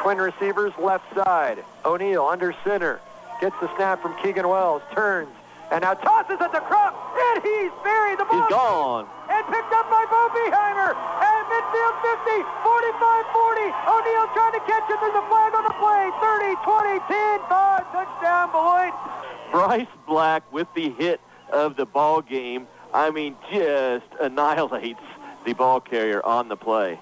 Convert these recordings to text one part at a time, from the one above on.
Twin receivers left side. O'Neal under center. Gets the snap from Keegan Wells. Turns. And now tosses at the crop. And he's buried. The ball. He's gone. And picked up by Bo Beheimer. And midfield 50, 45, 40. O'Neal trying to catch him. There's a flag on the play. 30, 20, 10, 5. Touchdown, Beloit. Bryce Black with the hit of the ball game. I mean, just annihilates the ball carrier on the play.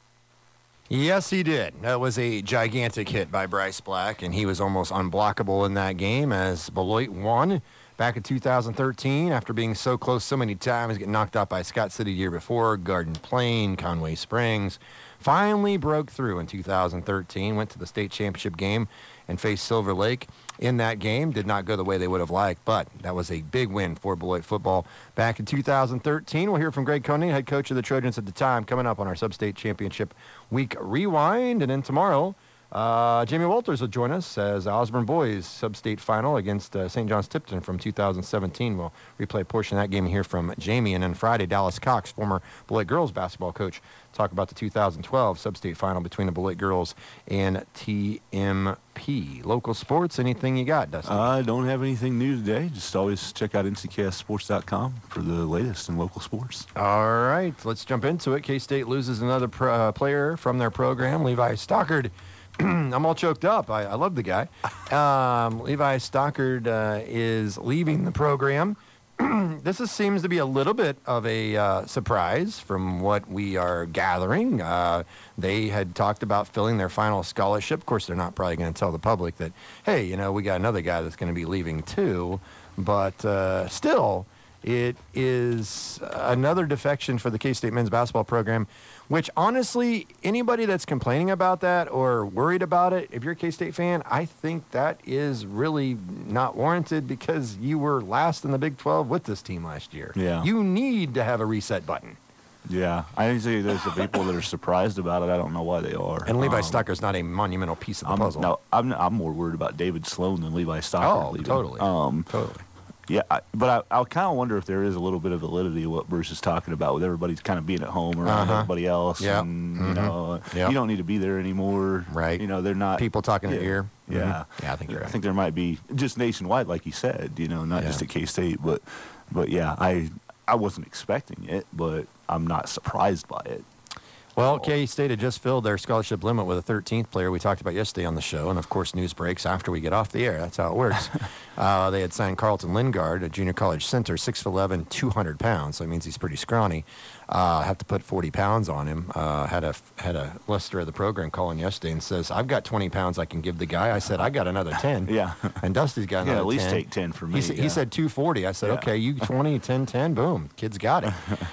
Yes, he did. That was a gigantic hit by Bryce Black, and he was almost unblockable in that game as Beloit won back in 2013 after being so close so many times, getting knocked out by Scott City the year before, Garden Plain, Conway Springs. Finally broke through in 2013, went to the state championship game and faced Silver Lake in that game. Did not go the way they would have liked, but that was a big win for Beloit football back in 2013. We'll hear from Greg Koenig, head coach of the Trojans at the time, coming up on our Sub-State Championship Week Rewind. And then tomorrow, Jamie Walters will join us as Osborne boys Sub-State final against St. John's Tipton from 2017. We'll replay a portion of that game here from Jamie. And then Friday, Dallas Cox, former Beloit girls basketball coach, talk about the 2012 Sub-State final between the Beloit girls and TMP. Local sports, anything you got, Dustin? I don't have anything new today. Just always check out nckssports.com for the latest in local sports. All right, let's jump into it. K-State loses another player from their program, Levi Stockard. I'm all choked up. I love the guy. Levi Stockard is leaving the program. This seems to be a little bit of a surprise from what we are gathering. They had talked about filling their final scholarship. Of course, they're not probably going to tell the public that, hey, you know, we got another guy that's going to be leaving too. But still, it is another defection for the K-State men's basketball program, which honestly, anybody that's complaining about that or worried about it, if you're a K-State fan, I think that is really not warranted because you were last in the Big 12 with this team last year. Yeah. You need to have a reset button. Yeah, I think there's the people that are surprised about it. I don't know why they are. And Levi Stockard's not a monumental piece of the puzzle. No, I'm more worried about David Sloan than Levi Stockard leaving. Totally. Totally. Yeah, but I kind of wonder if there is a little bit of validity of what Bruce is talking about with everybody's kind of being at home around everybody else. Yep. And, you know, you don't need to be there anymore. Right. You know, they're not. People talking in your ear. Yeah. Yeah, I think you're right. I think there might be just nationwide, like you said, you know, not just at K-State. But yeah, I wasn't expecting it, but I'm not surprised by it. Well, K-State had just filled their scholarship limit with a 13th player we talked about yesterday on the show, and of course news breaks after we get off the air. That's how it works. They had signed Carlton Lingard, a junior college center, 6'11", 200 pounds, so it means he's pretty scrawny. Have to put 40 pounds on him. Had a lister of the program calling yesterday and says, I've got 20 pounds I can give the guy. I said, I got another 10. Yeah. And Dusty's got another 10. At least take 10 for me. He said 240. I said, okay, you 20, 10, 10, boom. Kid's got it.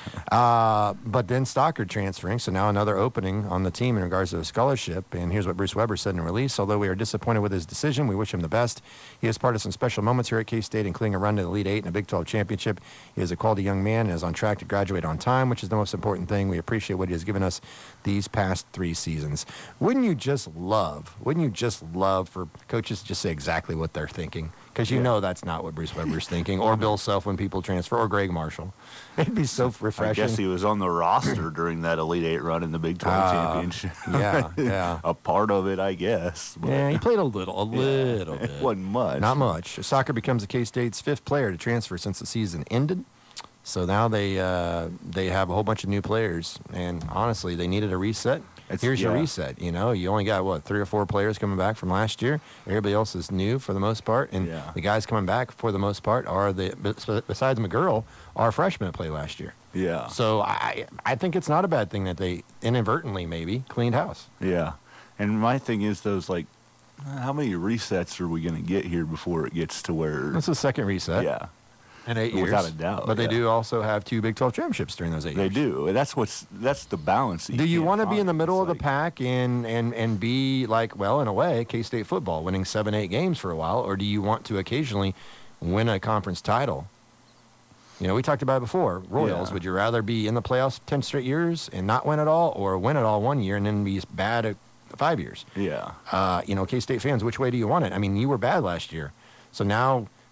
But then Stockard transferring, so now another opening on the team in regards to the scholarship. And here's what Bruce Weber said in a release. Although we are disappointed with his decision, we wish him the best. He is part of some special moments here at K-State, including a run to the Elite Eight and a Big 12 championship. He is a quality young man and is on track to graduate on time, which is the most important thing. We appreciate what he has given us these past 3 seasons. Wouldn't you just love for coaches to just say exactly what they're thinking? Because you know that's not what Bruce Weber's thinking, or Bill Self when people transfer, or Greg Marshall. It'd be so refreshing. I guess he was on the roster during that Elite Eight run in the Big 12 championship. Yeah. A part of it, I guess. But yeah, he played a little bit. It wasn't much. Not much. Stockard becomes the K-State's 5th player to transfer since the season ended. So now they have a whole bunch of new players, and honestly, they needed a reset. Here's your reset. You know, you only got 3 or 4 players coming back from last year. Everybody else is new for the most part, and the guys coming back for the most part are besides McGurl, are freshmen that played last year. Yeah. So I think it's not a bad thing that they inadvertently maybe cleaned house. Yeah, and my thing is how many resets are we going to get here before it gets to where? That's the second reset. Yeah. In 8 years. Without a doubt. But they do also have 2 Big 12 championships during those 8 years. They do. That's the balance. Do you want to be in the middle of the pack and be like, well, in a way, K-State football, winning 7-8 games for a while, or do you want to occasionally win a conference title? You know, we talked about it before. Royals, would you rather be in the playoffs 10 straight years and not win at all, or win it all 1 year and then be bad at 5 years? Yeah. You know, K-State fans, which way do you want it? I mean, you were bad last year. So now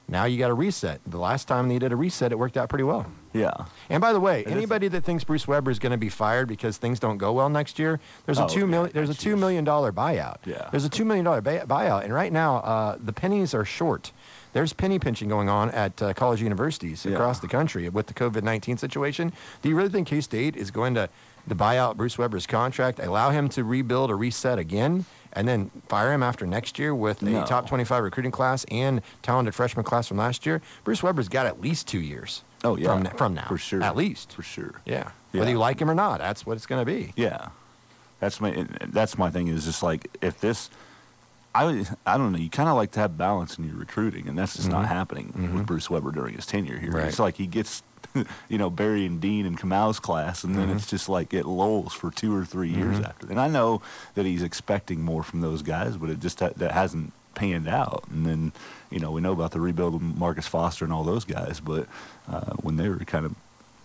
Now you got a reset. The last time they did a reset, it worked out pretty well. Yeah. And by the way, anybody that thinks Bruce Weber is going to be fired because things don't go well next year, there's a $2 million buyout. Yeah. There's a $2 million buyout, and right now the pennies are short. There's penny pinching going on at college universities across the country with the COVID-19 situation. Do you really think K-State is going to buy out Bruce Weber's contract, allow him to rebuild or reset again, and then fire him after next year with a top 25 recruiting class and talented freshman class from last year? Bruce Weber's got at least 2 years. Oh, yeah. From now. For sure. At least. For sure. Yeah. Whether you like him or not, that's what it's going to be. Yeah. That's my thing is just like, if this, I don't know, you kind of like to have balance in your recruiting, and that's just not happening with Bruce Weber during his tenure here. Right. It's like he gets, Barry and Dean and Kamau's class, and then it's just like it lulls for 2 or 3 years after. And I know that he's expecting more from those guys, but it just that hasn't panned out. And then, we know about the rebuild of Marcus Foster and all those guys, but when they were kind of,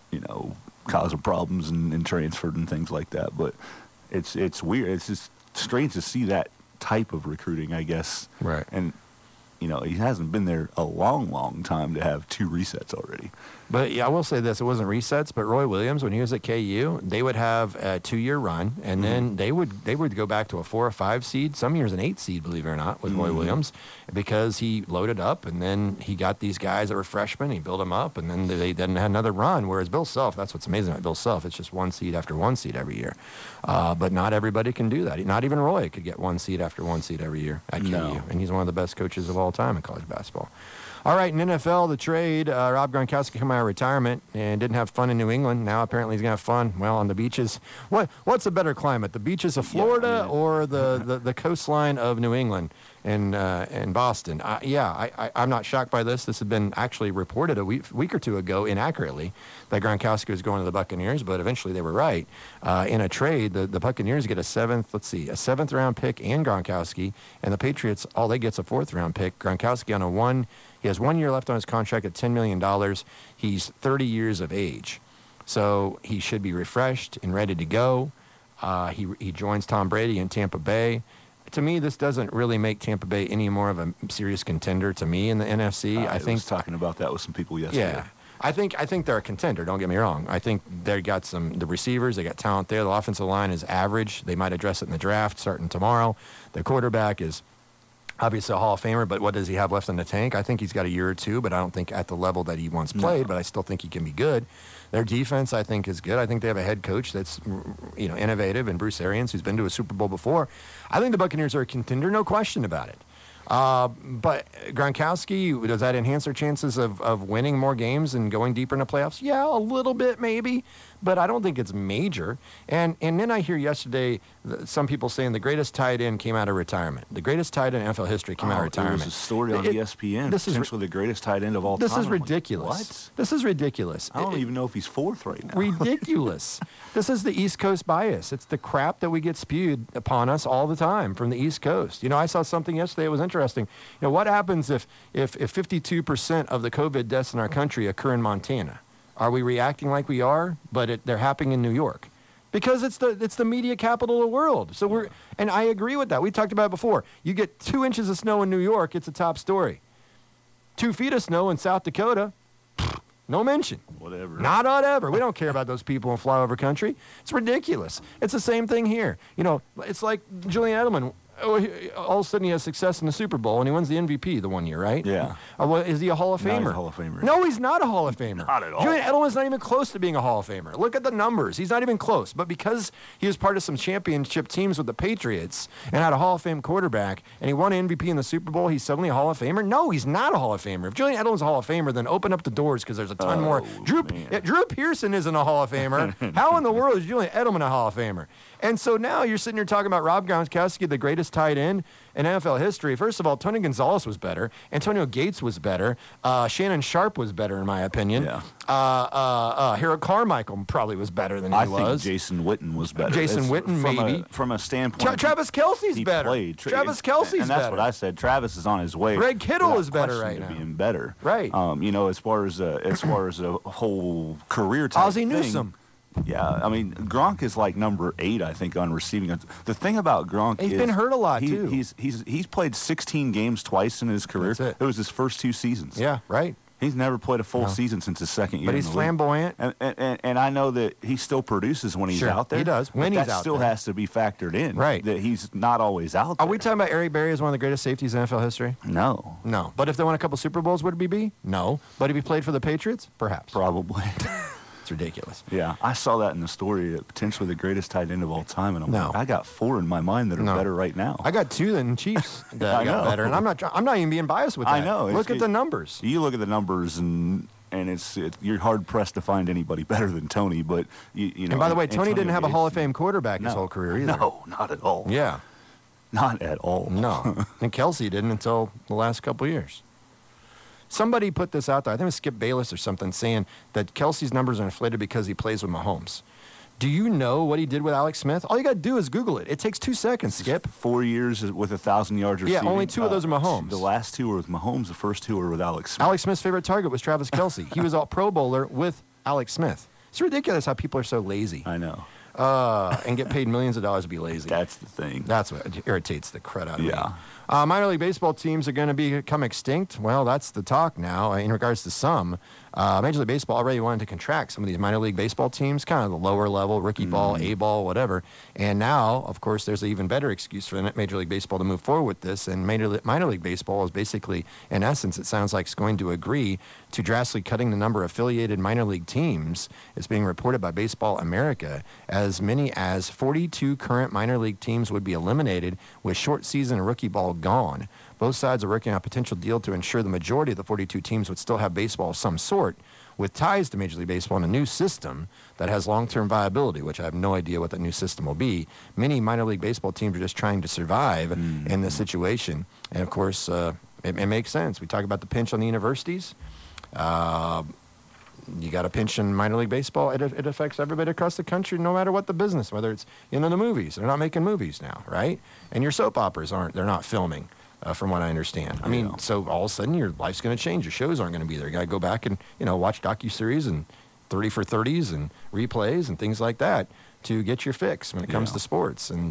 causing problems and transferred and things like that. But it's weird. It's just strange to see that type of recruiting, I guess. Right. And, he hasn't been there a long, long time to have 2 resets already. But I will say this: it wasn't resets, but Roy Williams, when he was at KU, they would have a 2-year run, and then they would go back to a 4 or 5 seed, some years an 8 seed, believe it or not, with Roy Williams, because he loaded up, and then he got these guys that were freshmen, he built them up, and then they then had another run. Whereas Bill Self, that's what's amazing about Bill Self, it's just 1 seed after 1 seed every year. But not everybody can do that. Not even Roy could get 1 seed after 1 seed every year at KU, and he's one of the best coaches of all time in college basketball. All right, in NFL, the trade, Rob Gronkowski came out of retirement and didn't have fun in New England. Now apparently he's going to have fun, on the beaches. What's a better climate, the beaches of Florida or the coastline of New England and Boston? I'm not shocked by this. This had been actually reported a week or two ago inaccurately that Gronkowski was going to the Buccaneers, but eventually they were right. In a trade, the Buccaneers get a seventh round pick and Gronkowski, and the Patriots, all they get's a 4th round pick. Gronkowski on he has 1 year left on his contract at $10 million. He's 30 years of age. So he should be refreshed and ready to go. He joins Tom Brady in Tampa Bay. To me, this doesn't really make Tampa Bay any more of a serious contender to me in the NFC. I was talking about that with some people yesterday. Yeah. I think they're a contender, don't get me wrong. I think they got the receivers, they got talent there. The offensive line is average. They might address it in the draft starting tomorrow. The quarterback is obviously a Hall of Famer, but what does he have left in the tank? I think he's got a year or two, but I don't think at the level that he once played, but I still think he can be good. Their defense, I think, is good. I think they have a head coach that's, innovative, and Bruce Arians, who's been to a Super Bowl before. I think the Buccaneers are a contender, no question about it. But Gronkowski, does that enhance their chances of winning more games and going deeper in the playoffs? Yeah, a little bit maybe, but I don't think it's major. And then I hear yesterday some people saying the greatest tight end came out of retirement. The greatest tight end in NFL history came out of retirement. There was a story on ESPN. This is potentially the greatest tight end of all time. This is ridiculous. What? This is ridiculous. I don't even know if he's 4th right now. Ridiculous. This is the East Coast bias. It's the crap that we get spewed upon us all the time from the East Coast. I saw something yesterday that was interesting. What happens if 52% of the COVID deaths in our country occur in Montana? Are we reacting like we are, but they're happening in New York? Because it's the media capital of the world. So and I agree with that. We talked about it before. You get 2 inches of snow in New York, it's a top story. 2 feet of snow in South Dakota, no mention. Whatever. Not whatever. We don't care about those people in flyover country. It's ridiculous. It's the same thing here. It's like Julian Edelman. All of a sudden he has success in the Super Bowl and he wins the MVP the 1 year, right? Yeah. Is he a Hall of Famer? No, he's a Hall of Famer. No, he's not a Hall of Famer. Not at all. Julian Edelman's not even close to being a Hall of Famer. Look at the numbers. He's not even close. But because he was part of some championship teams with the Patriots and had a Hall of Fame quarterback and he won an MVP in the Super Bowl, he's suddenly a Hall of Famer? No, he's not a Hall of Famer. If Julian Edelman's a Hall of Famer, then open up the doors because there's a ton more. Drew Pearson isn't a Hall of Famer. How in the world is Julian Edelman a Hall of Famer? And so now you're sitting here talking about Rob Gronkowski, the greatest tight end in NFL history. First of all, Tony Gonzalez was better. Antonio Gates was better. Shannon Sharp was better, in my opinion. Yeah. Harold Carmichael probably was better than he was. I think Jason Witten was better. Jason Witten, maybe. From a standpoint. Travis Kelce's better. Travis Kelce's better. And that's what I said. Travis is on his way. Greg Kittle is better right now. Being better. Right. As far as a whole career type Ozzie Newsome. Yeah, I mean, Gronk is like number 8, I think, on receiving. The thing about Gronk is He's been hurt a lot, too. He's played 16 games twice in his career. That's it. It was his first 2 seasons. Yeah, right. He's never played a full season since his second year. But he's flamboyant. And I know that he still produces when he's Sure, out there. he does, when but he's that out still there. has to be factored in. Right. That he's not always out there. Are we talking about Eric Berry as one of the greatest safeties in NFL history? No. No. But if they won a couple Super Bowls, would he be? No. But if he played for the Patriots? Perhaps. Probably. It's ridiculous. Yeah. I saw that in the story, potentially the greatest tight end of all time. And I'm No. like, I got 4 in my mind that are No. better right now. I got 2 in Chiefs that I got know. better, and I'm not even being biased with that. I know. Look at the numbers. You look at the numbers, and you're hard pressed to find anybody better than Tony. But you know. And by the way, Tony Antonio didn't have a Gates- Hall of Fame quarterback his whole career either. No, not at all. Yeah. Not at all. No. And Kelsey didn't until the last couple years. Somebody put this out there. I think it was Skip Bayless or something saying that Kelsey's numbers are inflated because he plays with Mahomes. Do you know what he did with Alex Smith? All you got to do is Google it. It takes 2 seconds, Skip. 4 years with 1,000 yards Yeah, receiving. only 2 of those are Mahomes. The last 2 were with Mahomes. The first 2 were with Alex Smith. Alex Smith's favorite target was Travis Kelsey. He was a Pro Bowler with Alex Smith. It's ridiculous how people are so lazy I know. and get paid millions of dollars to be lazy. That's the thing. That's what irritates the crud out of me. Yeah. Minor league baseball teams are going to become extinct. Well, that's the talk now in regards to some. Major League Baseball already wanted to contract some of these minor league baseball teams, kind of the lower level, rookie ball, A ball, whatever. And now, of course, there's an even better excuse for Major League Baseball to move forward with this. And minor league baseball is basically, in essence, it sounds like it's going to agree to drastically cutting the number of affiliated minor league teams. It's being reported by Baseball America. As many as 42 current minor league teams would be eliminated with short season rookie ball gone. Both sides are working on a potential deal to ensure the majority of the 42 teams would still have baseball of some sort, with ties to Major League Baseball and a new system that has long-term viability, which I have no idea what that new system will be. Many minor league baseball teams are just trying to survive in this situation. And, of course, it makes sense. We talk about the pinch on the universities. You got a pinch in minor league baseball. It affects everybody across the country, no matter what the business, whether it's, the movies. They're not making movies now, right? And your soap operas they're not filming. From what I understand. I mean, so all of a sudden your life's going to change. Your shows aren't going to be there. You got to go back and, watch docuseries and 30 for 30s and replays and things like that to get your fix when it comes to sports. And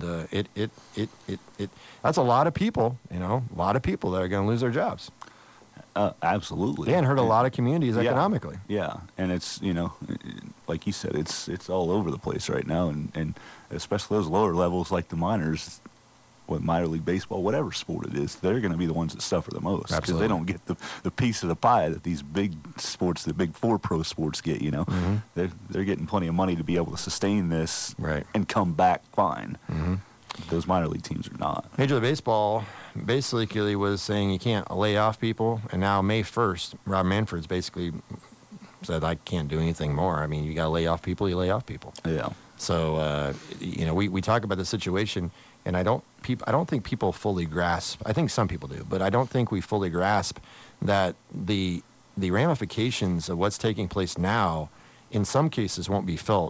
that's a lot of people, a lot of people that are going to lose their jobs. Absolutely. And hurt a lot of communities economically. Yeah. And it's, like you said, it's all over the place right now. And especially those lower levels like the minors, with minor league baseball, whatever sport it is, they're going to be the ones that suffer the most because they don't get the piece of the pie that these big sports, the big 4 pro sports get. They're getting plenty of money to be able to sustain this and come back fine. Those minor league teams are not. Major League Baseball basically was saying you can't lay off people, and now May 1st, Rob Manfred's basically said I can't do anything more. I mean, you got to lay off people, you lay off people. Yeah. So we talk about the situation. And I don't think people fully grasp. I think some people do, but I don't think we fully grasp that the ramifications of what's taking place now, in some cases, won't be felt,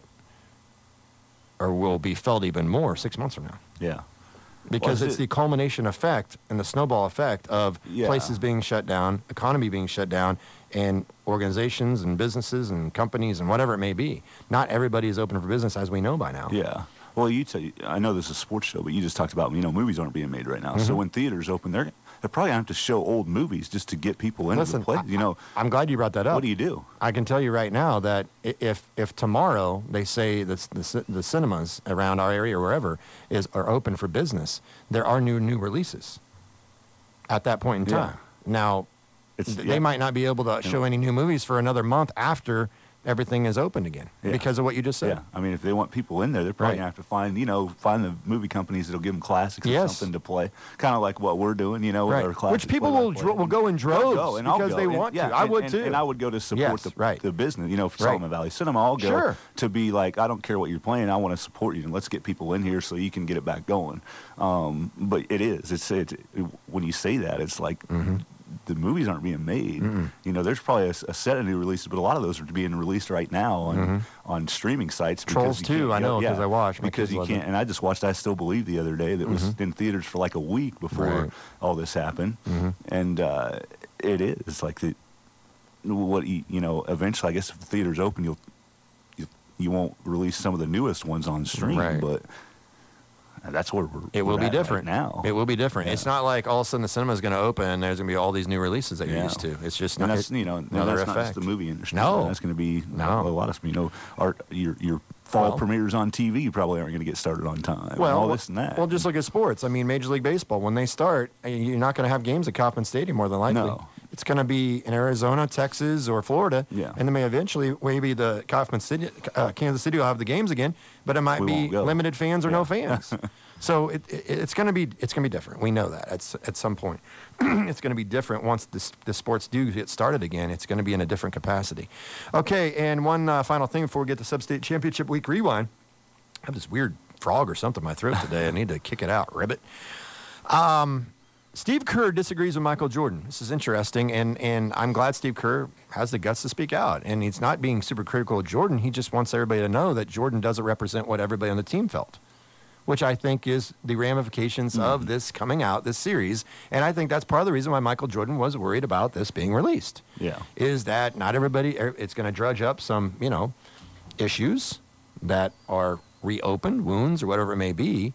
or will be felt even more 6 months from now. Yeah. Because it's the culmination effect and the snowball effect of places being shut down, economy being shut down, and organizations and businesses and companies and whatever it may be. Not everybody is open for business, as we know by now. Yeah. Well, I know this is a sports show, but you just talked about, movies aren't being made right now. So when theaters open, they're probably going to have to show old movies just to get people into the place. I'm glad you brought that up. What do you do? I can tell you right now that if tomorrow they say that the cinemas around our area or wherever are open for business, there are new releases at that point in time. Now, they might not be able to show any new movies for another month after everything is open again because of what you just said. Yeah, I mean, if they want people in there, they're probably going to have to find the movie companies that'll give them classics or something to play, kind of like what we're doing, with our classics. Which people will go in droves because they want to. I would too. And I would go to support the business, for Solomon Valley Cinema. I'll go to be like, I don't care what you're playing, I want to support you, and let's get people in here so you can get it back going. But it's when you say that, it's like, the movies aren't being made. There's probably a set of new releases, but a lot of those are being released right now on streaming sites. Trolls 2, I know, because I watched. Because you can't, and I just watched I Still Believe the other day that was in theaters for like a week before all this happened. And it is like eventually, I guess if the theaters open, you won't release some of the newest ones on stream, Right. but that's where It will be at different right now. It will be different. Yeah. It's not like all of a sudden the cinema is going to open and there's going to be all these new releases that you're Yeah. used to. It's just And not. that's another that's not just effect. the movie industry. No. That's going to be No. a lot of your fall Well- premieres on TV probably aren't going to get started on time. and Well, all this and that. Well, just look at sports. I mean, Major League Baseball, when they start, you're not going to have games at Kauffman Stadium more than likely. No. It's going to be in Arizona, Texas, or Florida. Yeah. And then maybe the Kauffman City, Kansas City will have the games again, but it might We be won't go. limited fans or no fans. So it's going to be different. We know that at some point. It's going to be different once the sports do get started again. It's going to be in a different capacity. Okay, and one final thing before we get to Sub-State Championship Week Rewind. I have this weird frog or something in my throat today. I need to kick it out, ribbit. Steve Kerr disagrees with Michael Jordan. This is interesting, and I'm glad Steve Kerr has the guts to speak out. And he's not being super critical of Jordan. He just wants everybody to know that Jordan doesn't represent what everybody on the team felt, which I think is the ramifications of this coming out, this series. And I think that's part of the reason why Michael Jordan was worried about this being released. Yeah. Is that not everybody, it's going to drudge up some, issues that are reopened, wounds or whatever it may be.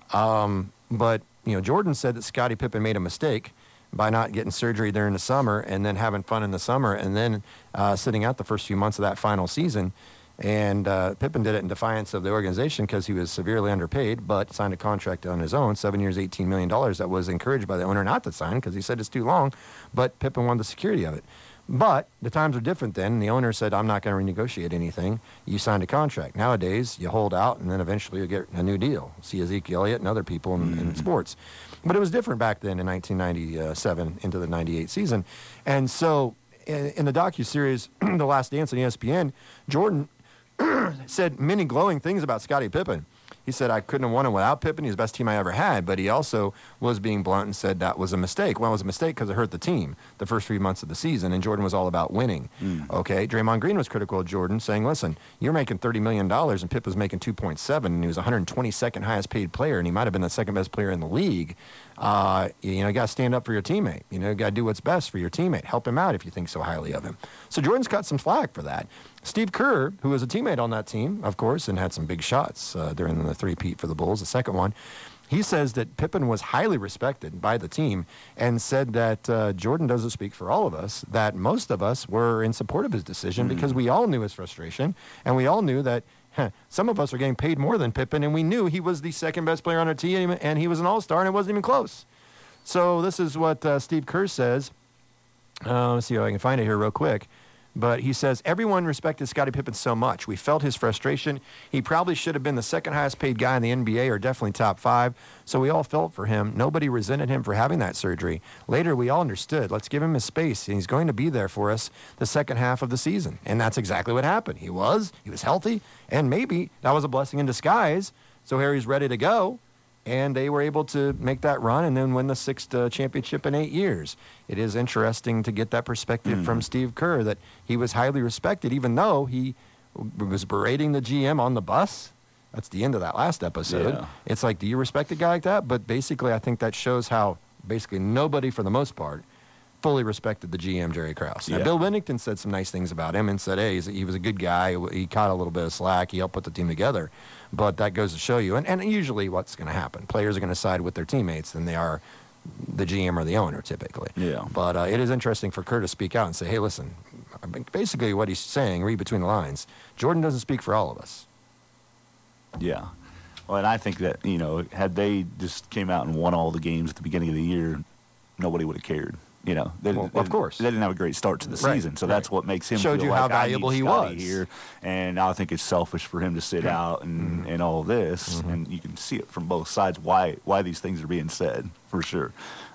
But Jordan said that Scottie Pippen made a mistake by not getting surgery during the summer and then having fun in the summer and then sitting out the first few months of that final season. And Pippen did it in defiance of the organization because he was severely underpaid, but signed a contract on his own, 7 years, $18 million, that was encouraged by the owner not to sign because he said it's too long, but Pippen wanted the security of it. But the times are different then. The owner said, I'm not going to renegotiate anything. You signed a contract. Nowadays, you hold out, and then eventually you'll get a new deal. See Ezekiel Elliott and other people in sports. But it was different back then in 1997 into the 98 season. And so in the docuseries, The Last Dance on ESPN, Jordan said many glowing things about Scottie Pippen. He said, I couldn't have won it without Pippen. He's the best team I ever had. But he also was being blunt and said that was a mistake. Well, it was a mistake because it hurt the team the first 3 months of the season, and Jordan was all about winning. Okay, Draymond Green was critical of Jordan, saying, listen, you're making $30 million, and Pip was making 2.7, and he was 122nd highest paid player, and he might have been the second best player in the league. You got to stand up for your teammate. You got to do what's best for your teammate. Help him out if you think so highly of him. So Jordan's got some flack for that. Steve Kerr, who was a teammate on that team, of course, and had some big shots during the three-peat for the Bulls, the second one, he says that Pippen was highly respected by the team and said that Jordan doesn't speak for all of us, that most of us were in support of his decision because we all knew his frustration, and we all knew that some of us are getting paid more than Pippen, and we knew he was the second best player on our team, and he was an all-star, and it wasn't even close. So this is what Steve Kerr says. Let's see if I can find it here real quick. But he says, everyone respected Scottie Pippen so much. We felt his frustration. He probably should have been the second highest paid guy in the NBA or definitely top 5. So we all felt for him. Nobody resented him for having that surgery. Later, we all understood. Let's give him his space. And he's going to be there for us the second half of the season. And that's exactly what happened. He was healthy. And maybe that was a blessing in disguise. So Harry's ready to go. And they were able to make that run and then win the 6th championship in 8 years. It is interesting to get that perspective from Steve Kerr, that he was highly respected, even though he was berating the GM on the bus. That's the end of that last episode. Yeah. It's like, do you respect a guy like that? But basically, I think that shows how basically nobody, for the most part, fully respected the GM, Jerry Krause. Now, Yeah. Bill Bennington said some nice things about him and said, hey, he was a good guy. He caught a little bit of slack. He helped put the team together. But that goes to show you, and usually what's going to happen, players are going to side with their teammates than they are the GM or the owner, typically. Yeah. But it is interesting for Kerr to speak out and say, hey, listen, basically what he's saying, read between the lines, Jordan doesn't speak for all of us. Yeah. Well, and I think that, had they just came out and won all the games at the beginning of the year, nobody would have cared. Of course. They didn't have a great start to the season, so that's what makes him Showed feel you like, how valuable I need he Scottie was. here. And I think it's selfish for him to sit out and all this, and you can see it from both sides why these things are being said, for sure.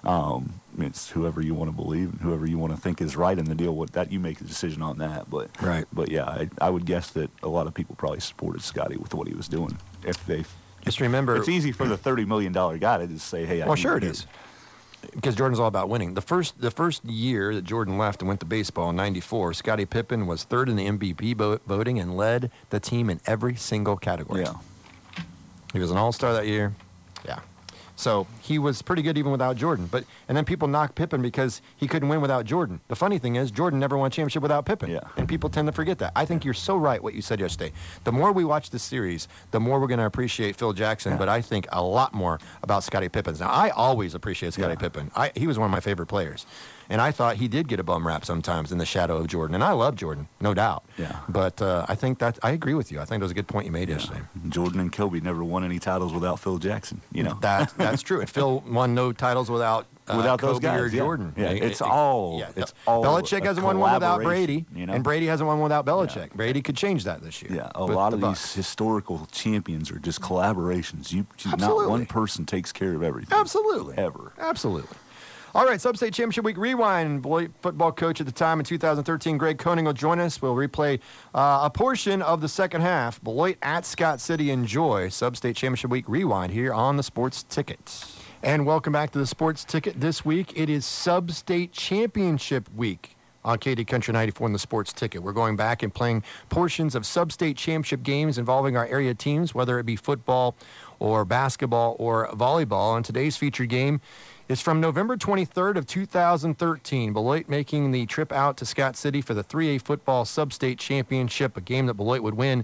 It's whoever you want to believe and whoever you want to think is right in the deal with that. You make a decision on that, but yeah, I would guess that a lot of people probably supported Scottie with what he was doing. If they Just remember, it's easy for the $30 million guy to just say, "Hey, I well, need sure you it here." is. Because Jordan's all about winning. The first year that Jordan left and went to baseball in '94, Scottie Pippen was third in the MVP voting and led the team in every single category. Yeah. He was an all-star that year. Yeah. So he was pretty good even without Jordan. And then people knock Pippen because he couldn't win without Jordan. The funny thing is, Jordan never won a championship without Pippen. Yeah. And people tend to forget that. I think you're so right what you said yesterday. The more we watch this series, the more we're going to appreciate Phil Jackson, but I think a lot more about Scottie Pippen. Now, I always appreciate Scottie Pippen. He was one of my favorite players. And I thought he did get a bum rap sometimes in the shadow of Jordan. And I love Jordan, no doubt. Yeah. But I think I agree with you. I think that was a good point you made yesterday. Jordan and Kobe never won any titles without Phil Jackson, you know. That's true. And Phil won no titles without those Kobe guys, or Jordan. Yeah, it's all. Belichick hasn't won one without Brady, you know? and Brady hasn't won without Belichick. Yeah. Brady could change that this year. Yeah, a lot of these historical champions are just collaborations. Not one person takes care of everything. Absolutely. Ever. Absolutely. All right, Sub-State Championship Week Rewind. Beloit football coach at the time in 2013, Greg Koenig, will join us. We'll replay a portion of the second half. Beloit at Scott City. Enjoy Sub-State Championship Week Rewind here on the Sports Ticket. And welcome back to the Sports Ticket. This week, it is Sub-State Championship Week on KD Country 94 and the Sports Ticket. We're going back and playing portions of Sub-State Championship games involving our area teams, whether it be football or basketball or volleyball. And today's featured game is from November 23rd of 2013. Beloit making the trip out to Scott City for the 3A football sub-state championship, a game that Beloit would win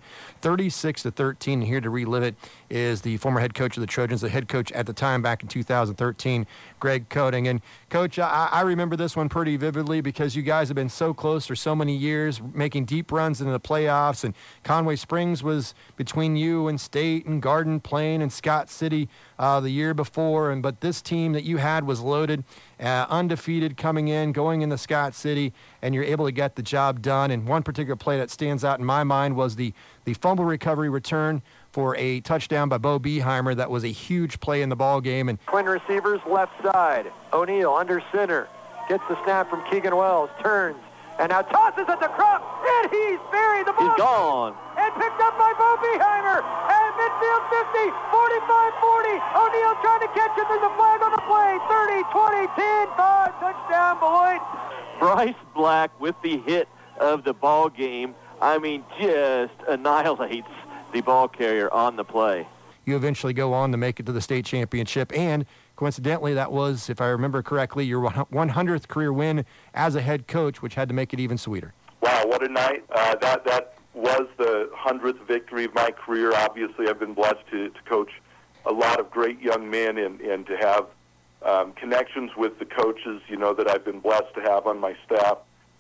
36-13. And here to relive it is the former head coach of the Trojans, the head coach at the time back in 2013, Greg Koenig. And Coach, I remember this one pretty vividly because you guys have been so close for so many years, making deep runs into the playoffs. And Conway Springs was between you and State and Garden Plain and Scott City the year before. But this team that you had was loaded, undefeated coming in, going into Scott City, and you're able to get the job done. And one particular play that stands out in my mind was the fumble recovery return for a touchdown by Bo Beheimer. That was a huge play in the ball game. And Twin receivers left side. O'Neal under center. Gets the snap from Keegan Wells. Turns. And now tosses at the crop. And he's buried. The ball. He's gone. And picked up by Bo Beheimer. At midfield 50, 45-40. O'Neal trying to catch him. There's a flag on the play. 30, 20, 10, 5. Touchdown, Beloit. Bryce Black with the hit of the ball game. I mean, just annihilates the ball carrier on the play. You eventually go on to make it to the state championship, and coincidentally, that was, if I remember correctly, your 100th career win as a head coach, which had to make it even sweeter. Wow, what a night. That was the 100th victory of my career. Obviously, I've been blessed to coach a lot of great young men and to have connections with the coaches, that I've been blessed to have on my staff.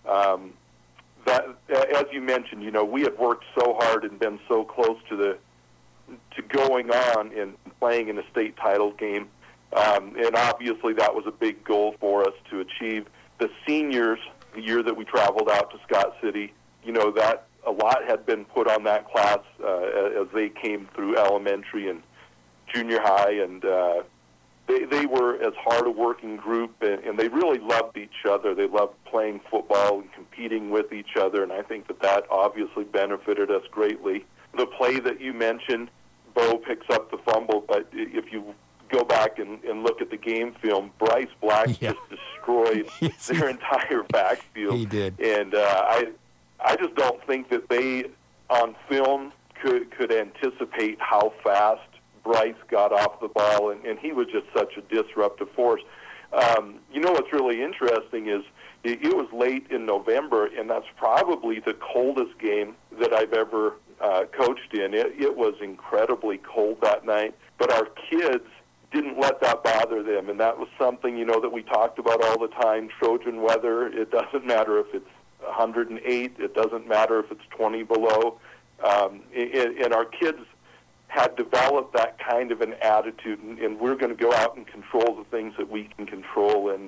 That, as you mentioned, we had worked so hard and been so close to going on and playing in a state title game. And obviously that was a big goal for us to achieve. The seniors, the year that we traveled out to Scott City, that a lot had been put on that class as they came through elementary and junior high, and they were as hard a working group, and they really loved each other. They loved playing football and competing with each other, and I think that obviously benefited us greatly. The play that you mentioned, Bo picks up the fumble, but if you go back and look at the game film, Bryce Black just destroyed their entire backfield. He did. And I just don't think that they, on film, could anticipate how fast Bryce got off the ball, and he was just such a disruptive force. What's really interesting is it was late in November, and that's probably the coldest game that I've ever coached in. It was incredibly cold that night, but our kids didn't let that bother them, and that was something, that we talked about all the time. Trojan weather, it doesn't matter if it's 108, it doesn't matter if it's 20 below, and our kids had developed that kind of an attitude, and we're going to go out and control the things that we can control, and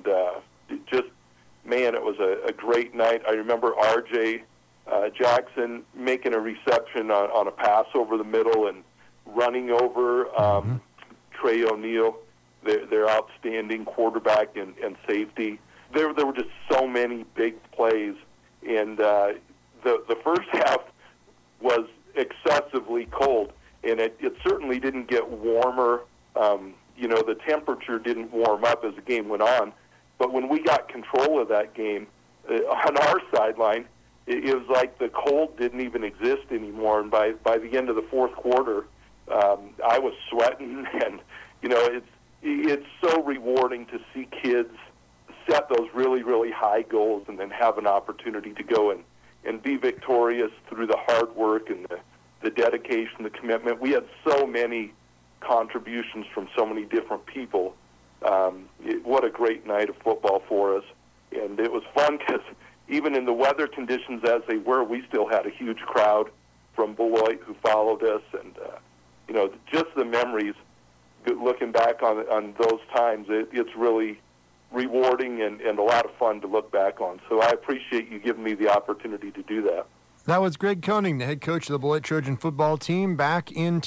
it was a great night. I remember R.J. Jackson making a reception on a pass over the middle and running over Trey O'Neal, their outstanding quarterback and safety. There were just so many big plays, and the first half was excessively cold, and it certainly didn't get warmer. The temperature didn't warm up as the game went on, but when we got control of that game on our sideline, it was like the cold didn't even exist anymore, and by the end of the fourth quarter, I was sweating, and it's so rewarding to see kids set those really, really high goals and then have an opportunity to go and be victorious through the hard work and the dedication, the commitment. We had so many contributions from so many different people. What a great night of football for us. And it was fun because even in the weather conditions as they were, we still had a huge crowd from Beloit who followed us. And, just the memories, looking back on those times, it's really rewarding and a lot of fun to look back on. So I appreciate you giving me the opportunity to do that. That was Greg Koenig, the head coach of the Beloit Trojan football team back in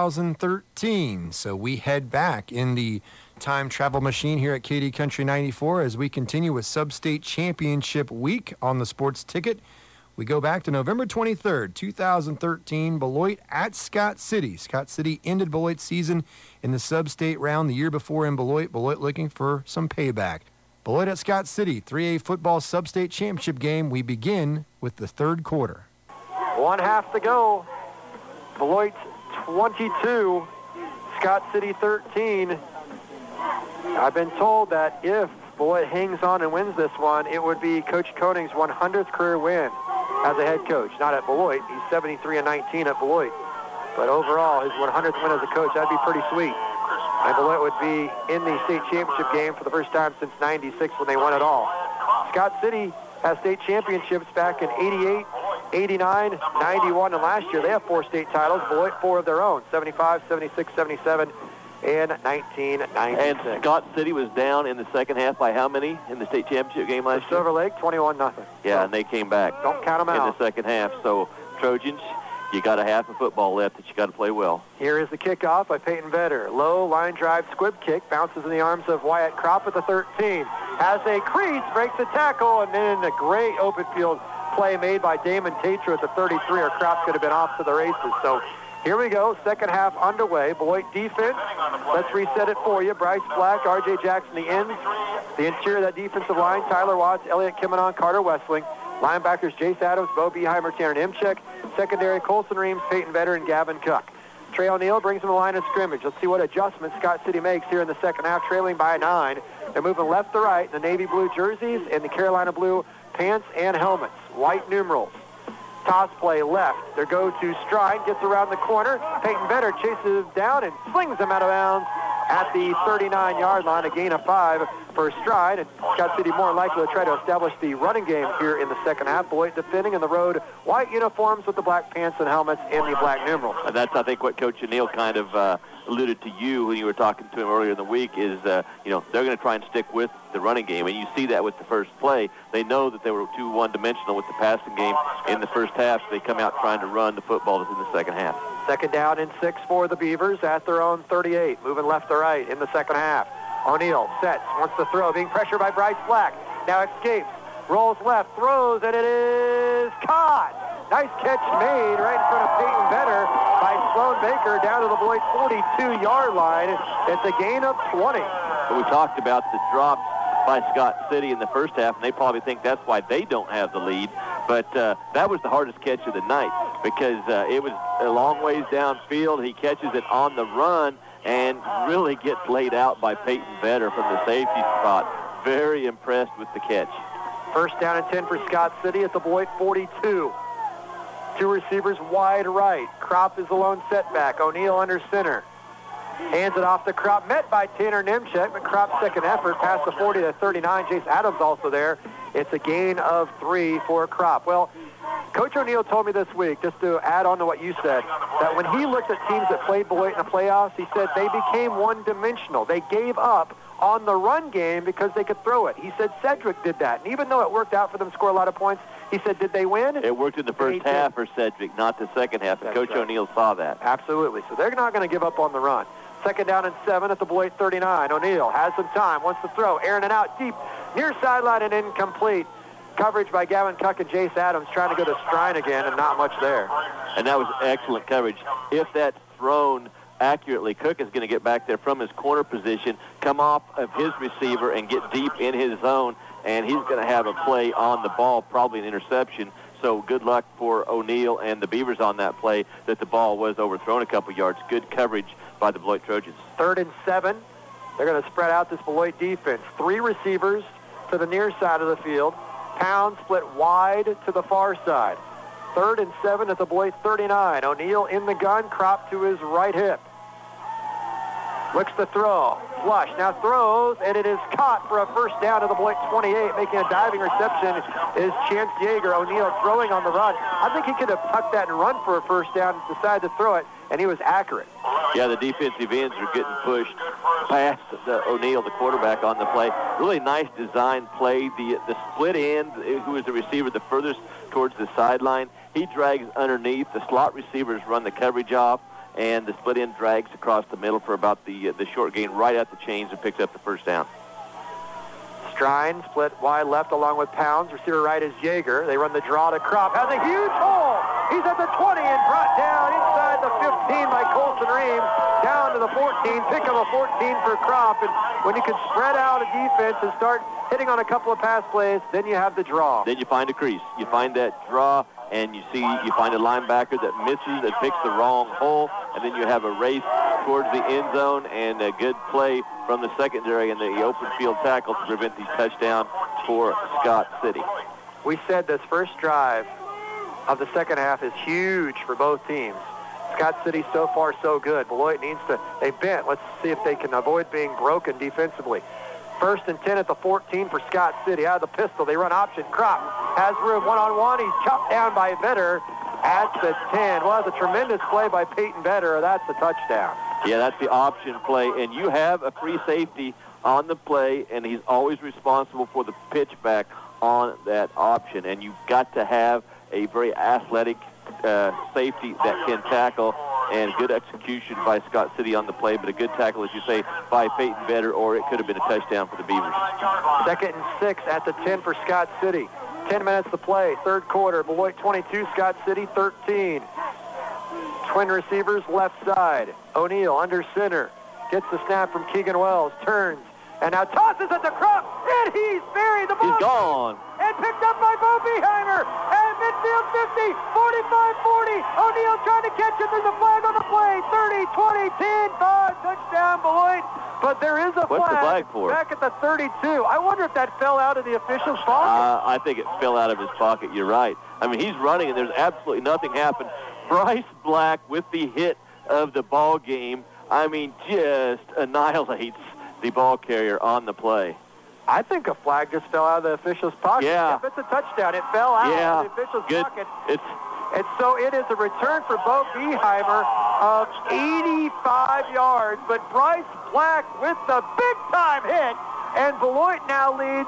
2013. So we head back in the time travel machine here at KD Country 94 as we continue with Sub-State Championship Week on the Sports Ticket. We go back to November 23rd, 2013, Beloit at Scott City. Scott City ended Beloit's season in the Sub-State round the year before in Beloit. Beloit looking for some payback. Beloit at Scott City, 3A football Sub-State Championship game. We begin with the third quarter. 1 half to go. Beloit 22, Scott City 13. I've been told that if Beloit hangs on and wins this one, it would be Coach Koenig's 100th career win as a head coach. Not at Beloit. He's 73-19 at Beloit. But overall, his 100th win as a coach, that'd be pretty sweet. And Beloit would be in the state championship game for the first time since 96 when they won it all. Scott City has state championships back in 88, 89, 91, and last year they have 4 state titles. Beloit 4 of their own, 75, 76, 77, and 1996. And Scott City was down in the second half by how many in the state championship game last year? Silver Lake, 21-0. Yeah, and they came back. Don't count them out. In the second half. So, Trojans, you got a half of football left that you got to play well. Here is the kickoff by Peyton Vetter. Low line drive squib kick, bounces in the arms of Wyatt Kropp at the 13. Has a crease, breaks a tackle, and then a great open field play made by Damon Tatro at the 33, or Kropp could have been off to the races. So here we go, second half underway. Beloit defense, let's reset it for you. Bryce Black, R.J. Jackson, the ends. The interior of that defensive line, Tyler Watts, Elliott Kimenon, Carter Westling. Linebackers, Jace Adams, Bo Beheimer, Tanner Nimchek. Secondary, Colson Reams, Peyton Vetter, and Gavin Cook. Trey O'Neill brings them the line of scrimmage. Let's see what adjustments Scott City makes here in the second half, trailing by 9. They're moving left to right in the navy blue jerseys and the Carolina blue pants and helmets. White numerals. Toss play left. Their go-to stride gets around the corner. Peyton Vetter chases him down and slings him out of bounds at the 39-yard line, a gain of 5 for a stride. And Scott City more likely to try to establish the running game here in the second half. Beloit defending in the road, white uniforms with the black pants and helmets and the black numerals. And that's, I think, what Coach O'Neill kind of alluded to you when you were talking to him earlier in the week is, they're going to try and stick with the running game. And you see that with the first play. They know that they were too one-dimensional with the passing game in the first half, so they come out trying to run the football in the second half. Second down and 6 for the Beavers at their own 38, moving left to right in the second half. O'Neill sets, wants to throw, being pressured by Bryce Black. Now escapes, rolls left, throws, and it is caught. Nice catch made right in front of Peyton Vetter by Sloan Baker down to the Beloit 42-yard line. It's a gain of 20. But we talked about the drops by Scott City in the first half, and they probably think that's why they don't have the lead. But that was the hardest catch of the night because it was a long ways downfield. He catches it on the run and really gets laid out by Peyton Vetter from the safety spot. Very impressed with the catch. First down and 10 for Scott City at the Beloit 42. 2 receivers wide right. Kropp is the lone setback. O'Neill under center. Hands it off to Kropp, met by Tanner Nimchek, but Kropp's second effort past the 40 to 39. Jace Adams also there. It's a gain of 3 for Kropp. Well, Coach O'Neill told me this week, just to add on to what you said, that when he looked at teams that played Beloit in the playoffs, he said they became one-dimensional. They gave up on the run game because they could throw it. He said Cedric did that. And even though it worked out for them to score a lot of points, he said, did they win? It worked in the first half for Cedric, not the second half. And Coach O'Neill saw that. Absolutely. So they're not going to give up on the run. Second down and 7 at the Beloit 39. O'Neill has some time, wants to throw. Aaron and out deep, near sideline and incomplete. Coverage by Gavin Cook and Jace Adams trying to go to Strine again, and not much there. And that was excellent coverage. If that's thrown accurately, Cook is going to get back there from his corner position, come off of his receiver, and get deep in his zone, and he's going to have a play on the ball, probably an interception. So good luck for O'Neill and the Beavers on that play that the ball was overthrown a couple yards. Good coverage by the Beloit Trojans. 3rd and 7. They're going to spread out this Beloit defense. 3 receivers to the near side of the field. Pound split wide to the far side. 3rd and 7 at the Beloit 39. O'Neal in the gun, Crop to his right hip. Looks to throw. Flush. Now throws, and it is caught for a first down to the Beloit 28. Making a diving reception is Chance Yeager. O'Neal throwing on the run. I think he could have tucked that and run for a first down, decided to throw it, and he was accurate. Yeah, the defensive ends are getting pushed past O'Neal, the quarterback, on the play. Really nice design play. The split end, who is the receiver the furthest towards the sideline, he drags underneath. The slot receivers run the coverage off, and the split end drags across the middle for about the short gain right at the chains and picks up the first down. Strine split wide left along with Pounds. Receiver right is Yeager. They run the draw to Crop. Has a huge hole. He's at the 20 and brought down inside the 15 by Colson Reams. Down to the 14. Pick up a 14 for Crop. And when you can spread out a defense and start hitting on a couple of pass plays, then you have the draw. Then you find a crease. You find that draw, and you find a linebacker that misses and picks the wrong hole, and then you have a race towards the end zone and a good play from the secondary and the open field tackle to prevent the touchdown for Scott City. We said this first drive of the second half is huge for both teams. Scott City so far so good. Beloit needs to, they bent. Let's see if they can avoid being broken defensively. 1st and 10 at the 14 for Scott City. Out of the pistol, they run option. Crop has room one-on-one. He's chopped down by Vetter at the 10. Well, that's a tremendous play by Peyton Vetter. That's a touchdown. Yeah, that's the option play. And you have a free safety on the play, and he's always responsible for the pitch back on that option. And you've got to have a very athletic safety that can tackle, and good execution by Scott City on the play, but a good tackle, as you say, by Peyton Vetter, or it could have been a touchdown for the Beavers. 2nd and 6 at the 10 for Scott City. 10 minutes to play, 3rd quarter. Beloit 22, Scott City 13. Twin receivers left side. O'Neal under center. Gets the snap from Keegan Wells. Turns. And now tosses at the Crop. And he's buried. The ball. He's gone. And picked up by Bo Beheimer. And midfield 50, 45-40. O'Neal trying to catch it. There's a flag on the play. 30, 20, 10, 5. Touchdown, Beloit. But there is a flag. What's the flag for? Back at the 32. I wonder if that fell out of the official's pocket. I think it fell out of his pocket. You're right. I mean, he's running, and there's absolutely nothing happened. Bryce Black, with the hit of the ball game, I mean, just annihilates the ball carrier on the play. I think a flag just fell out of the official's pocket. Yeah. If it's a touchdown, it fell out of the official's pocket. And so it is a return for Bo Beheimer of 85 yards. But Bryce Black with the big-time hit. And Beloit now leads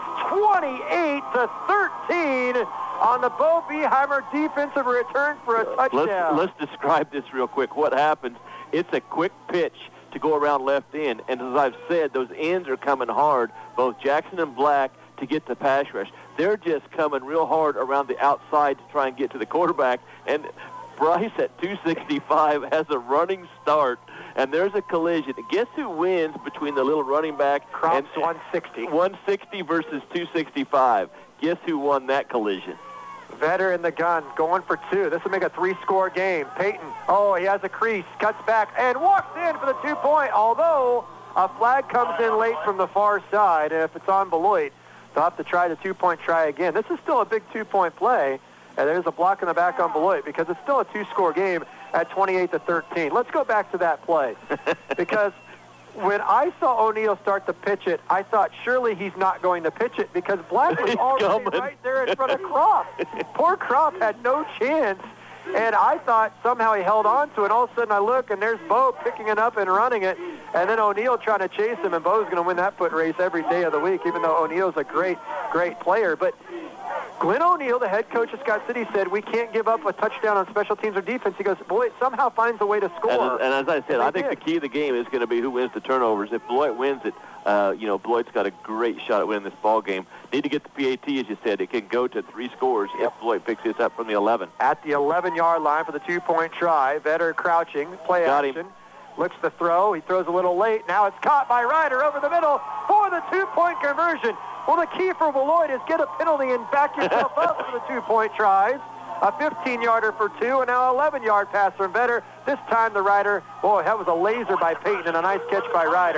28-13 on the Bo Beheimer defensive return for a touchdown. Let's describe this real quick. What happens, it's a quick pitch to go around left end. And as I've said, those ends are coming hard, both Jackson and Black, to get the pass rush. They're just coming real hard around the outside to try and get to the quarterback. And Bryce at 265 has a running start, and there's a collision. Guess who wins between the little running back and 160? 160 versus 265. Guess who won that collision? Vetter in the gun, going for 2. This will make a 3-score game. Peyton, he has a crease, cuts back, and walks in for the 2-point, although a flag comes in late from the far side. And if it's on Beloit, they'll have to try the 2-point try again. This is still a big 2-point play, and there's a block in the back on Beloit because it's still a 2-score game at 28-13. Let's go back to that play because when I saw O'Neal start to pitch it, I thought surely he's not going to pitch it because Black was already right there in front of Crop. Poor Crop had no chance, and I thought somehow he held on to it. All of a sudden I look, and there's Bo picking it up and running it, and then O'Neal trying to chase him, and Bo's going to win that foot race every day of the week, even though O'Neal's a great, great player. But Glenn O'Neal, the head coach of Scott City, said we can't give up a touchdown on special teams or defense. He goes, Beloit somehow finds a way to score. And as I said, I think the key of the game is going to be who wins the turnovers. If Beloit wins it, Beloit's got a great shot at winning this ball game. Need to get the PAT, as you said. It can go to 3 scores if Beloit picks this up from the 11. At the 11-yard line for the 2-point try. Vetter crouching, play got action. Him. Looks to throw. He throws a little late. Now it's caught by Ryder over the middle for the 2-point conversion. Well, the key for Beloit is get a penalty and back yourself up for the 2-point tries. A 15-yarder for 2, and now 11-yard pass from Vetter. This time the Ryder, that was a laser by Peyton and a nice catch by Ryder.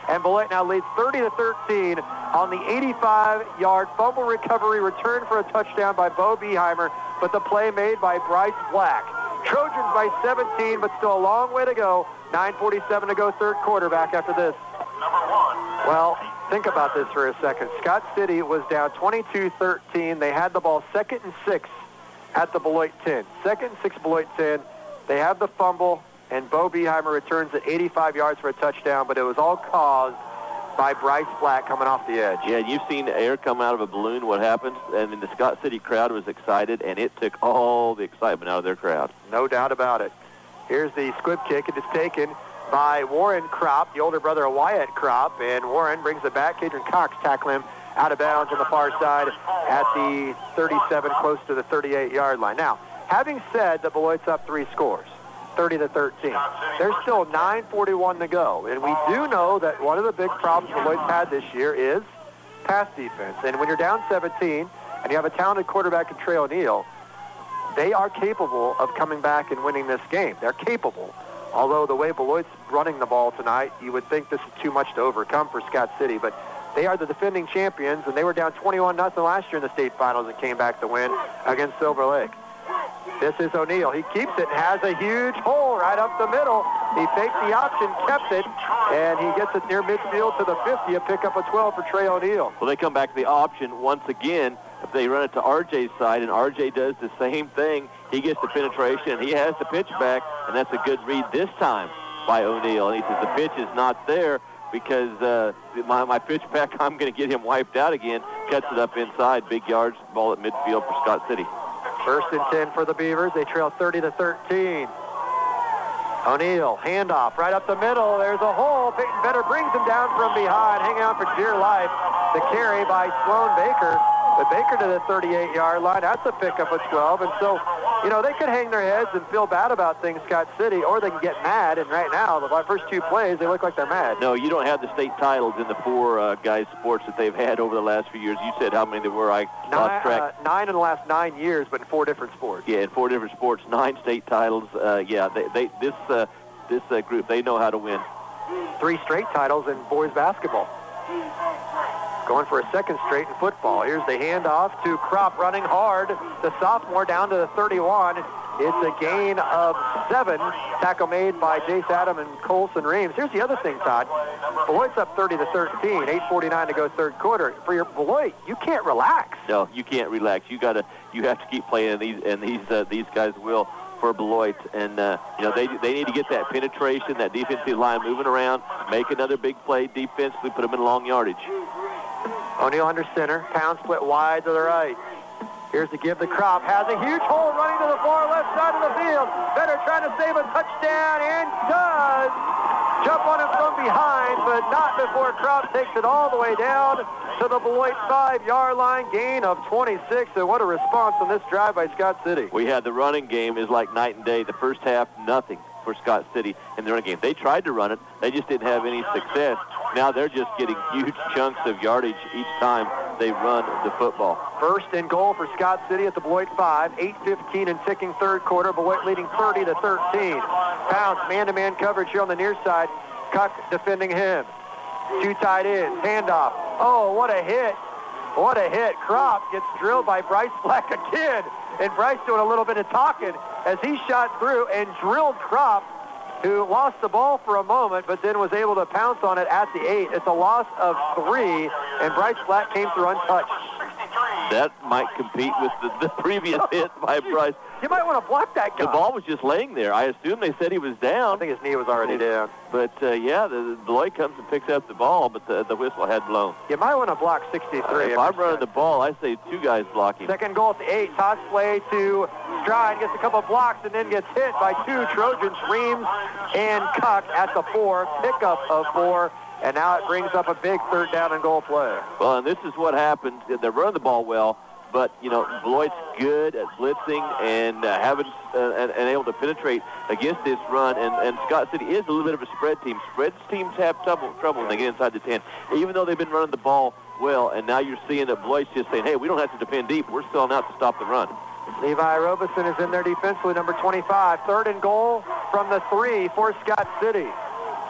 and Beloit now leads 30-13 on the 85-yard fumble recovery return for a touchdown by Bo Beheimer, but the play made by Bryce Black. Trojans by 17, but still a long way to go. 9:47 to go, third quarter. Back after this. Well, think about this for a second. Scott City was down 22-13. They had the ball 2nd and 6 at the Beloit 10. 2nd and 6 Beloit 10. They have the fumble, and Bo Beheimer returns at 85 yards for a touchdown, but it was all caused by Bryce Black coming off the edge. Yeah, you've seen the air come out of a balloon, what happens, and then the Scott City crowd was excited, and it took all the excitement out of their crowd. No doubt about it. Here's the squib kick. It is taken by Warren Kropp, the older brother of Wyatt Kropp, and Warren brings it back. Kadron Cox tackling him out of bounds on the far side at the 37, close to the 38-yard line. Now, having said that Beloit's up 3 scores, 30-13, there's still 9:41 to go, and we do know that one of the big problems Beloit's had this year is pass defense. And when you're down 17 and you have a talented quarterback in Trey O'Neill, they are capable of coming back and winning this game. They're capable. Although the way Beloit's running the ball tonight, you would think this is too much to overcome for Scott City. But they are the defending champions, and they were down 21-0 last year in the state finals and came back to win against Silver Lake. This is O'Neill. He keeps it, has a huge hole right up the middle. He faked the option, kept it, and he gets it near midfield to the 50, a pickup of 12 for Trey O'Neill. Well, they come back to the option once again. They run it to RJ's side, and RJ does the same thing. He gets the penetration, and he has the pitch back, and that's a good read this time by O'Neill. And he says the pitch is not there because my pitch back, I'm going to get him wiped out again. Cuts it up inside, big yards, ball at midfield for Scott City. 1st and 10 for the Beavers. They trail 30-13. O'Neill, handoff right up the middle. There's a hole. Peyton Vetter brings him down from behind, hanging on for dear life. The carry by Sloan Baker. But Baker to the 38-yard line. That's a pickup of 12. And so, you know, they could hang their heads and feel bad about things, Scott City, or they can get mad. And right now, the first 2 plays, they look like they're mad. No, you don't have the state titles in the 4 guys' sports that they've had over the last few years. You said how many there were. I lost track. 9 in the last 9 years, but in 4 different sports. Yeah, in 4 different sports, 9 state titles. This group, they know how to win. 3 straight titles in boys basketball. Going for a 2nd straight in football. Here's the handoff to Kropp running hard. The sophomore down to the 31. It's a gain of 7. Tackle made by Jace Adam and Colson Reams. Here's the other thing, Todd. Beloit's up 30-13. 8:49 to go, third quarter. For your Beloit, you can't relax. No, you can't relax. You have to keep playing, and these guys will for Beloit. And they need to get that penetration, that defensive line moving around, make another big play defensively, put them in long yardage. O'Neill under center. Pound split wide to the right. Here's the give to Kropp. Has a huge hole running to the far left side of the field. Vetter trying to save a touchdown and does. Jump on him from behind, but not before Kropp takes it all the way down to the Beloit 5-yard line. Gain of 26, and what a response on this drive by Scott City. We had the running game is like night and day. The first half, nothing for Scott City in the running game. They tried to run it. They just didn't have any success. Now they're just getting huge chunks of yardage each time they run the football. 1st and goal for Scott City at the Beloit 5. 8:15 and ticking third quarter. Beloit leading 30-13. Pounce man-to-man coverage here on the near side. Cuck defending him. 2 tight ends. Handoff. Oh, what a hit. What a hit. Kropp gets drilled by Bryce Black again. And Bryce doing a little bit of talking as he shot through and drilled Kropp, who lost the ball for a moment, but then was able to pounce on it at the 8. It's a loss of 3, and Bryce Black came through untouched. That might compete with the previous hit by Bryce. You might want to block that guy. The ball was just laying there. I assume they said he was down. I think his knee was already down. But, the Beloit comes and picks up the ball, but the whistle had blown. You might want to block 63. If I'm running the ball, I say 2 guys blocking. 2nd goal at the 8. Toss play to Stride. Gets a couple blocks and then gets hit by 2 Trojans, Reams and Cuck at the 4. Pickup of 4. And now it brings up a big 3rd down and goal play. Well, and this is what happens. They're running the ball well, but, Beloit's good at blitzing and and able to penetrate against this run. And Scott City is a little bit of a spread team. Spread teams have trouble when they get inside the 10, even though they've been running the ball well. And now you're seeing that Beloit's just saying, hey, we don't have to defend deep. We're selling out to stop the run. Levi Robeson is in there defensively, number 25. 3rd and goal from the 3 for Scott City.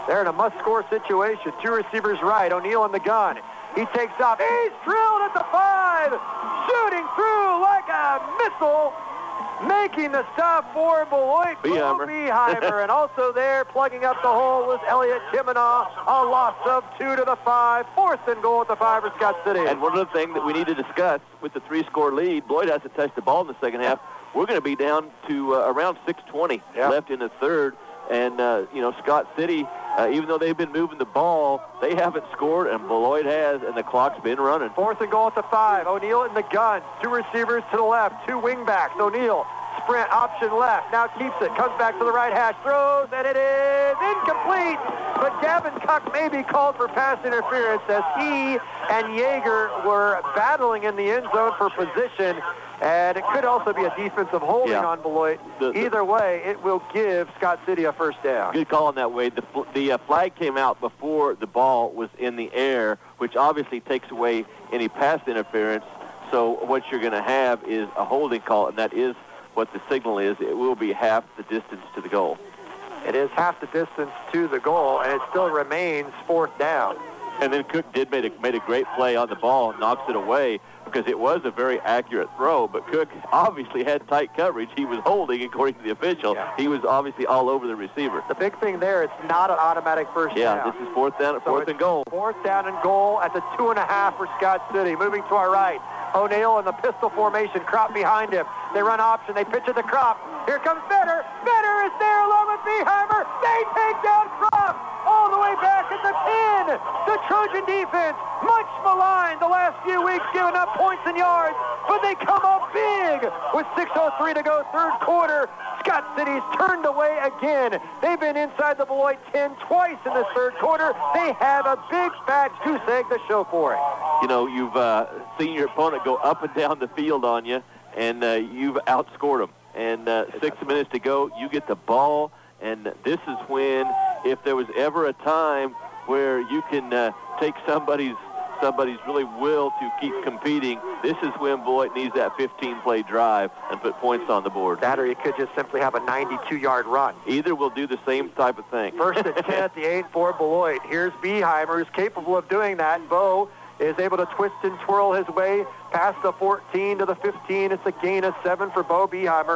They're in a must-score situation. 2 receivers right. O'Neal in the gun. He takes off. He's drilled at the 5. Shooting through like a missile. Making the stop for Beloit. Beeheimer. And also there, plugging up the hole, was Elliott Kimina. A loss of 2 to the 5. 4th and goal at the 5 for Scott City. And one other thing that we need to discuss with the 3-score lead, Beloit hasn't touched the ball in the second half. We're going to be down to around 6:20 left in the third. And, Scott City, even though they've been moving the ball, they haven't scored, and Beloit has, and the clock's been running. 4th and goal at the 5. O'Neal in the gun. 2 receivers to the left. 2 wingbacks. O'Neal, sprint, option left. Now keeps it. Comes back to the right hash. Throws, and it is incomplete. But Gavin Cuck may be called for pass interference as he and Yeager were battling in the end zone for position. And it could also be a defensive holding on Beloit. Either way, it will give Scott City a first down. Good call on that, Wade. The flag came out before the ball was in the air, which obviously takes away any pass interference. So what you're going to have is a holding call, and that is what the signal is. It will be half the distance to the goal. It is half the distance to the goal, and it still remains 4th down. And then Cook made a great play on the ball and knocks it away because it was a very accurate throw. But Cook obviously had tight coverage. He was holding, according to the official. Yeah. He was obviously all over the receiver. The big thing there, it's not an automatic first down. Yeah, this is 4th down, 4th and goal. 4th down and goal at the 2.5 for Scott City. Moving to our right. O'Neal in the pistol formation. Crop behind him. They run option. They pitch it to Crop. Here comes Vetter. Vetter is there along with Beeheimer. They take down Crop all the way back at the 10. The Trojan defense, much maligned the last few weeks, giving up points and yards, but they come up big with 6:03 to go, third quarter. Scott City's turned away again. They've been inside the Beloit 10 twice in this third quarter. They have a big fat goose egg to show for it. You know, you've seen your opponent go up and down the field on you, and you've outscored them. And 6 minutes to go, you get the ball, and this is when, if there was ever a time where you can take somebody's really will to keep competing, this is when Beloit needs that 15-play drive and put points on the board. That, or you could just simply have a 92-yard run. Either will do the same type of thing. 1st and 10 at the 8 for Beloit. Here's Beeheimer, who's capable of doing that. Bo is able to twist and twirl his way past the 14 to the 15. It's a gain of 7 for Bo Beeheimer.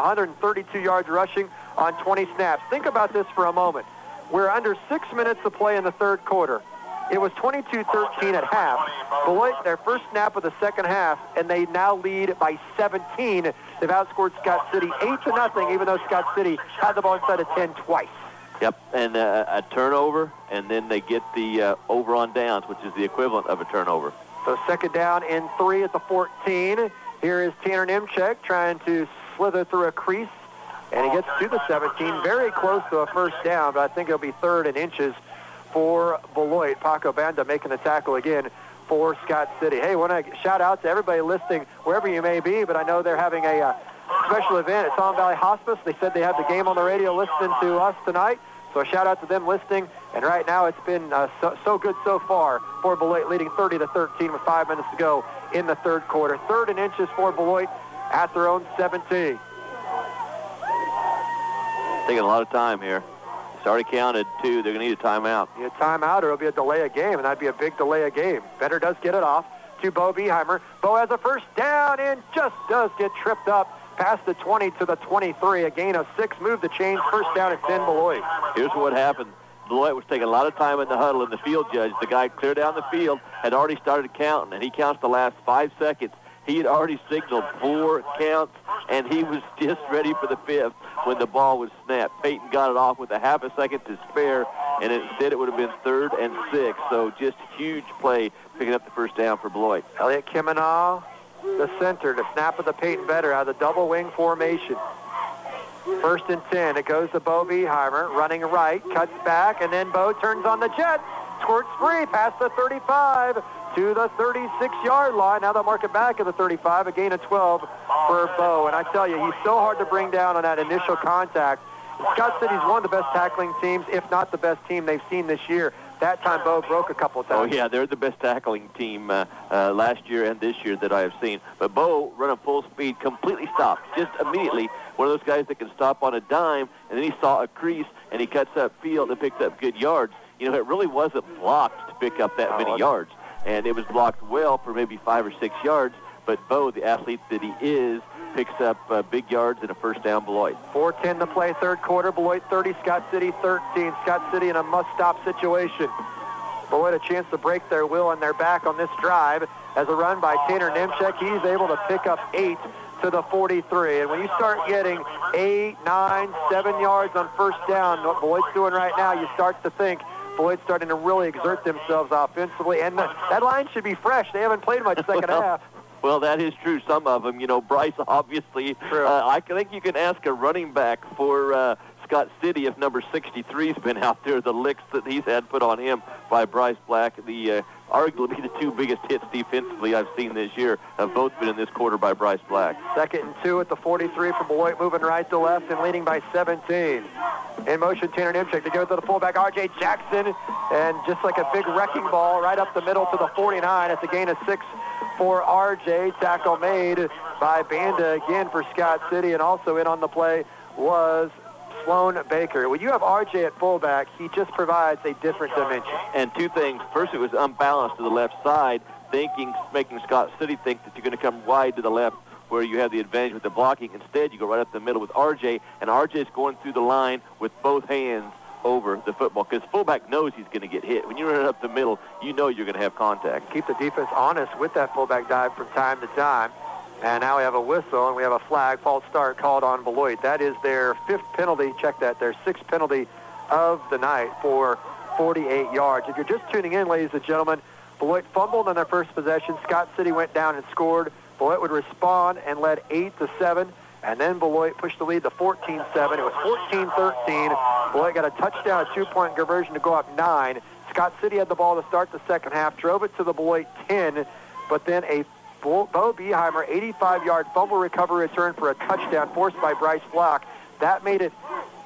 132 yards rushing on 20 snaps. Think about this for a moment. We're under 6 minutes to play in the third quarter. It was 22-13 at half. Beloit, their first snap of the second half, and they now lead by 17. They've outscored Scott City 8-0, even though Scott City had the ball inside of 10 twice. Yep, and a turnover, and then they get the over on downs, which is the equivalent of a turnover. So 2nd down and 3 at the 14. Here is Tanner Nemchek trying to slither through a crease, and he gets to the 17. Very close to a first down, but I think it'll be 3rd and inches for Beloit. Paco Banda making the tackle again for Scott City. Hey, I want to shout out to everybody listening wherever you may be, but I know they're having a special event at Solomon Valley Hospice. They said they have the game on the radio listening to us tonight. So a shout out to them listening. And right now it's been so good so far for Beloit, leading 30-13 with 5 minutes to go in the third quarter. 3rd and inches for Beloit at their own 17. Taking a lot of time here. It's already counted 2. They're going to need a timeout. Need a timeout, or it'll be a delay of game, and that'd be a big delay of game. Vetter does get it off to Bo Beeheimer. Bo has a first down and just does get tripped up past the 20 to the 23. A gain of 6. Move the chains. First down at 10, Beloit. Here's what happened. Beloit was taking a lot of time in the huddle, and the field judge, the guy clear down the field, had already started counting, and he counts the last 5 seconds. He had already signaled 4 counts, and he was just ready for the 5th when the ball was snapped. Peyton got it off with a half a second to spare, and instead it would have been 3rd and 6. So just huge play picking up the first down for Beloit. Elliott Kimina, the center, to snap of the Peyton Vetter out of the double wing formation. 1st and 10. It goes to Bo Beeheimer, running right, cuts back, and then Bo turns on the jet. Squirts free past the 35 to the 36-yard line. Now they'll mark it back at the 35, a gain of 12 for Bo. And I tell you, he's so hard to bring down on that initial contact. Scott City's one of the best tackling teams, if not the best team they've seen this year. That time, Bo broke a couple of times. Oh, yeah, they're the best tackling team last year and this year that I have seen. But Bo, running full speed, completely stopped, just immediately. One of those guys that can stop on a dime, and then he saw a crease, and he cuts up field and picks up good yards. You know, it really wasn't blocked to pick up that many yards, and it was blocked well for maybe 5 or 6 yards. But Bo, the athlete that he is, picks up big yards and a first down, Beloit. 4:10 to play, third quarter. Beloit 30, Scott City 13. Scott City in a must-stop situation. Beloit a chance to break their will on their back on this drive as a run by Tanner Nemchek. He's able to pick up 8 to the 43. And when you start getting 8, 9, 7 yards on first down, what Beloit's doing right now, you start to think Beloit's starting to really exert themselves offensively. And that line should be fresh. They haven't played much second half. Well, that is true. Some of them, you know, Bryce, obviously. I think you can ask a running back for Scott City if number 63's been out there. The licks that he's had put on him by Bryce Black, the arguably the 2 biggest hits defensively I've seen this year, have both been in this quarter by Bryce Black. 2nd and 2 at the 43 for Beloit, moving right to left and leading by 17. In motion, Tanner Nemchek to go to the fullback, R.J. Jackson, and just like a big wrecking ball right up the middle to the 49. It's a gain of 6 for R.J. Tackle made by Banda again for Scott City, and also in on the play was Sloan Baker. When you have R.J. at fullback, he just provides a different dimension. And 2 things. First, it was unbalanced to the left side, making Scott City think that you're going to come wide to the left where you have the advantage with the blocking. Instead, you go right up the middle with R.J., and R.J.'s going through the line with both hands over the football, because fullback knows he's going to get hit. When you run it up the middle, you know you're going to have contact. Keep the defense honest with that fullback dive from time to time. And now we have a whistle, and we have a flag, false start called on Beloit. That is their 5th penalty. Check that. Their 6th penalty of the night for 48 yards. If you're just tuning in, ladies and gentlemen, Beloit fumbled on their first possession. Scott City went down and scored. Beloit would respond and led 8-7. And then Beloit pushed the lead to 14-7. It was 14-13. Beloit got a touchdown, a 2-point conversion to go up 9. Scott City had the ball to start the second half, drove it to the Beloit 10, but then a Bo Beheimer 85-yard fumble recovery return for a touchdown forced by Bryce Block. That made it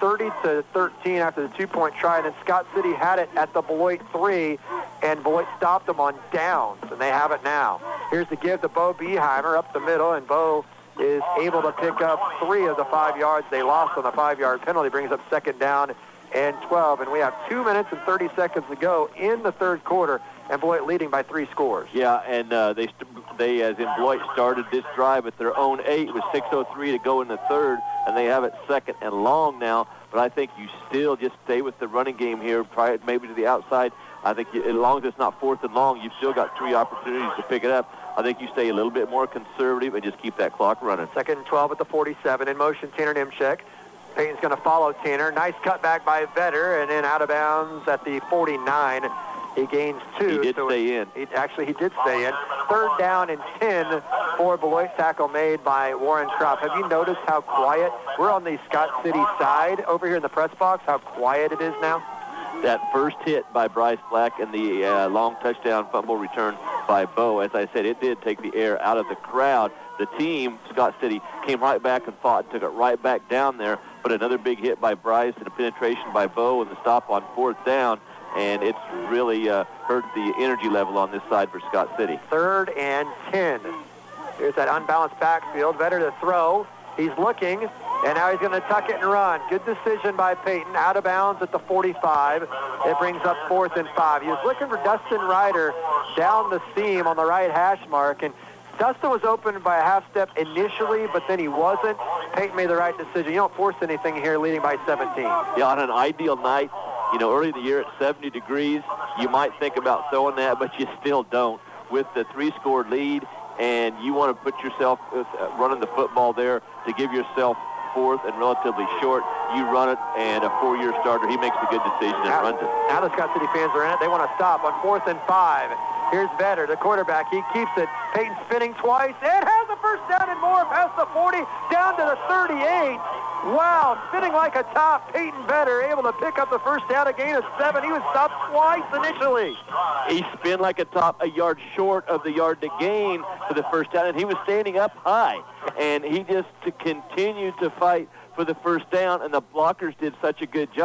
30-13 after the 2-point try, and then Scott City had it at the Beloit 3, and Beloit stopped them on downs, and they have it now. Here's the give to Bo Beheimer up the middle, and Bo is able to pick up 3 of the 5 yards they lost on the 5-yard penalty, brings up 2nd down and 12. And we have 2 minutes and 30 seconds to go in the third quarter, and Beloit leading by 3 scores. Yeah, and they, as in Beloit, started this drive at their own 8 with 6:03 to go in the third, and they have it 2nd and long now. But I think you still just stay with the running game here, try it maybe to the outside. I think as long as it's not 4th and long, you've still got 3 opportunities to pick it up. I think you stay a little bit more conservative and just keep that clock running. 2nd and 12 at the 47. In motion, Tanner Nemchek. Payton's going to follow Tanner. Nice cutback by Vetter, and then out of bounds at the 49. He gains 2. He did stay in. He did stay in. 3rd down and 10 for Beloit. Tackle made by Warren Kropp. Have you noticed how quiet? We're on the Scott City side over here in the press box, how quiet it is now. That first hit by Bryce Black and the long touchdown fumble return by Bo, as I said, it did take the air out of the crowd. The team, Scott City, came right back and fought and took it right back down there. But another big hit by Bryce and a penetration by Bo and the stop on 4th down. And it's really hurt the energy level on this side for Scott City. 3rd and 10. Here's that unbalanced backfield. Vetter to throw. He's looking, and now he's going to tuck it and run. Good decision by Payton. Out of bounds at the 45. It brings up 4th and 5. He was looking for Dustin Ryder down the seam on the right hash mark, and Dustin was open by a half step initially, but then he wasn't. Payton made the right decision. You don't force anything here, leading by 17. Yeah, on an ideal night, you know, early in the year at 70 degrees, you might think about throwing that, but you still don't. With the 3-score lead, and you want to put yourself running the football there to give yourself 4th and relatively short, you run it, and a 4-year starter, he makes a good decision and runs it. Now the Scott City fans are in it. They want to stop on 4th and 5. Here's Vetter, the quarterback. He keeps it. Payton spinning twice. It has a first down and more past the 40, down to the 38. Wow, spinning like a top. Payton Vetter able to pick up the first down, a gain of 7. He was stopped twice initially. He spun like a top, a yard short of the yard to gain for the first down, and he was standing up high. And he just continued to fight for the first down, and the blockers did such a good job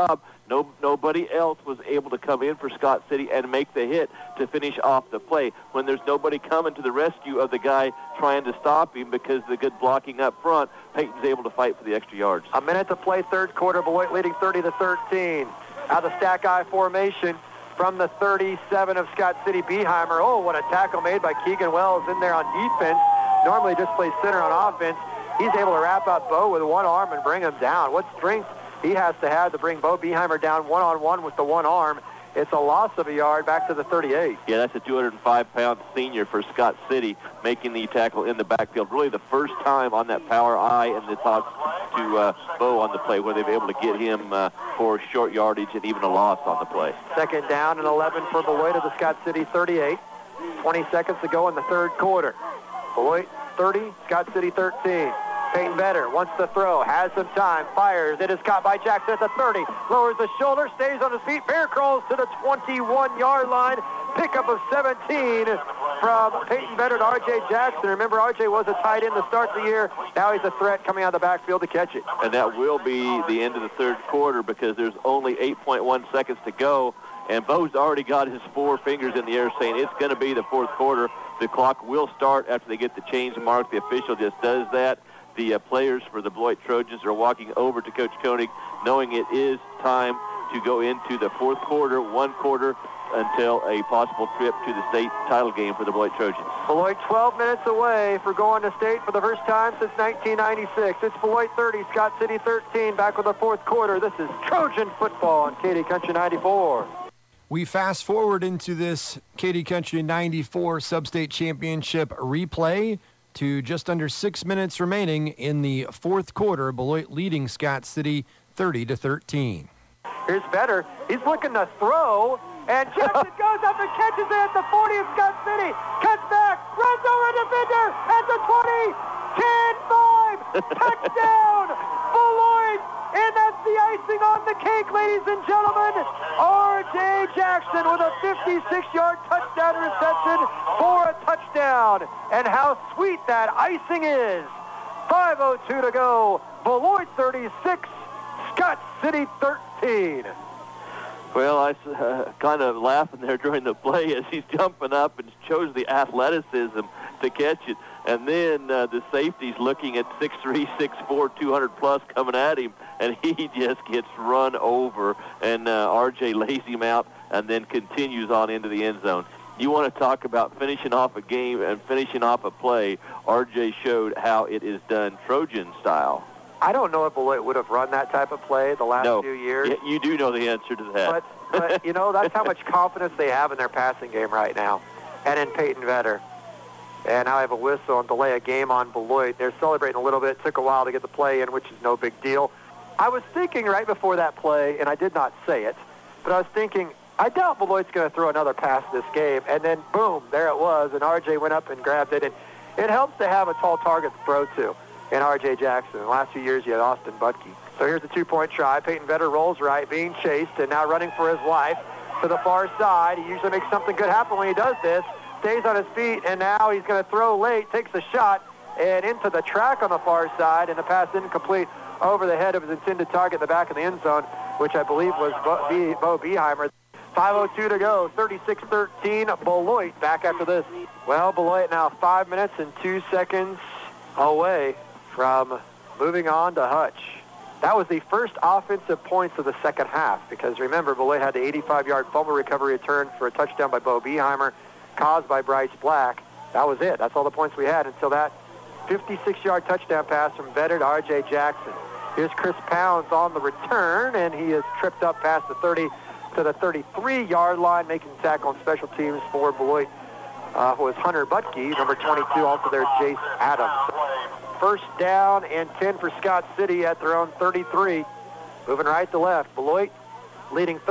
Nobody else was able to come in for Scott City and make the hit to finish off the play when there's nobody coming to the rescue of the guy trying to stop him because of the good blocking up front. Peyton's able to fight for the extra yards. A minute to play, third quarter. Beloit leading 30-13. Out of the stack eye formation from the 37 of Scott City, Beeheimer. Oh, what a tackle made by Keegan Wells in there on defense. Normally just plays center on offense. He's able to wrap up Bo with one arm and bring him down. What strength he has to have to bring Bo Beeheimer down one-on-one with the one arm. It's a loss of a yard back to the 38. Yeah, that's a 205-pound senior for Scott City making the tackle in the backfield. Really the first time on that power eye and the toss to Bo on the play where they've been able to get him for short yardage and even a loss on the play. Second down and 11 for Beloit at the Scott City 38. 20 seconds to go in the third quarter. Beloit 30, Scott City 13. Peyton Vetter wants to throw, has some time, fires. It is caught by Jackson at the 30. Lowers the shoulder, stays on his feet. Bear crawls to the 21-yard line. Pickup of 17 from Peyton Vetter to R.J. Jackson. Remember, R.J. was a tight end to start the year. Now he's a threat coming out of the backfield to catch it. And that will be the end of the third quarter because there's only 8.1 seconds to go. And Bo's already got his four fingers in the air saying it's going to be the fourth quarter. The clock will start after they get the change mark. The official just does that. The players for the Beloit Trojans are walking over to Coach Koenig, knowing it is time to go into the fourth quarter, one quarter, until a possible trip to the state title game for the Beloit Trojans. Beloit 12 minutes away for going to state for the first time since 1996. It's Beloit 30, Scott City 13, back with the fourth quarter. This is Trojan football on Katy Country 94. We fast forward into this Katy Country 94 Sub-State Championship replay to just under 6 minutes remaining in the fourth quarter. Beloit leading Scott City 30-13. Here's Vetter. He's looking to throw, and Jackson goes up and catches it at the 40 of Scott City. Cuts back, runs over a defender at the 20. 10-5, touchdown, Beloit. And that's the icing on the cake, ladies and gentlemen. R.J. Jackson with a 56-yard touchdown reception for a touchdown. And how sweet that icing is. 5:02 to go. Beloit 36, Scott City 13. Well, I kind of laughing there during the play as he's jumping up and shows the athleticism to catch it. And then the safety's looking at 6'3", 6'4", 200-plus coming at him, and he just gets run over, and R.J. lays him out and then continues on into the end zone. You want to talk about finishing off a game and finishing off a play, R.J. showed how it is done Trojan style. I don't know if Beloit would have run that type of play the last few years. You do know the answer to that. But you know, that's how much confidence they have in their passing game right now, and in Peyton Vetter. And now I have a whistle and delay a game on Beloit. They're celebrating a little bit. It took a while to get the play in, which is no big deal. I was thinking right before that play, and I did not say it, but I was thinking, I doubt Beloit's going to throw another pass this game. And then, boom, there it was, and R.J. went up and grabbed it. And it helps to have a tall target to throw to in R.J. Jackson. In the last few years, you had Austin Butke. So here's a two-point try. Peyton Vetter rolls right, being chased, and now running for his life to the far side. He usually makes something good happen when he does this. Stays on his feet, and now he's going to throw late, takes a shot, and into the track on the far side, and the pass incomplete over the head of his intended target in the back of the end zone, which I believe was Bo Beeheimer. 5:02 to go, 36-13, Beloit back after this. Well, Beloit now 5 minutes and 2 seconds away from moving on to Hutch. That was the first offensive points of the second half, because remember, Beloit had the 85-yard fumble recovery return for a touchdown by Bo Beeheimer, caused by Bryce Black. That was it. That's all the points we had until that 56-yard touchdown pass from Vetter to R.J. Jackson. Here's Chris Pounds on the return, and he is tripped up past the 30 to the 33-yard line, making the tackle on special teams for Beloit was Hunter Butke, number 22, also there Jace Adams. First down and 10 for Scott City at their own 33. Moving right to left. Beloit leading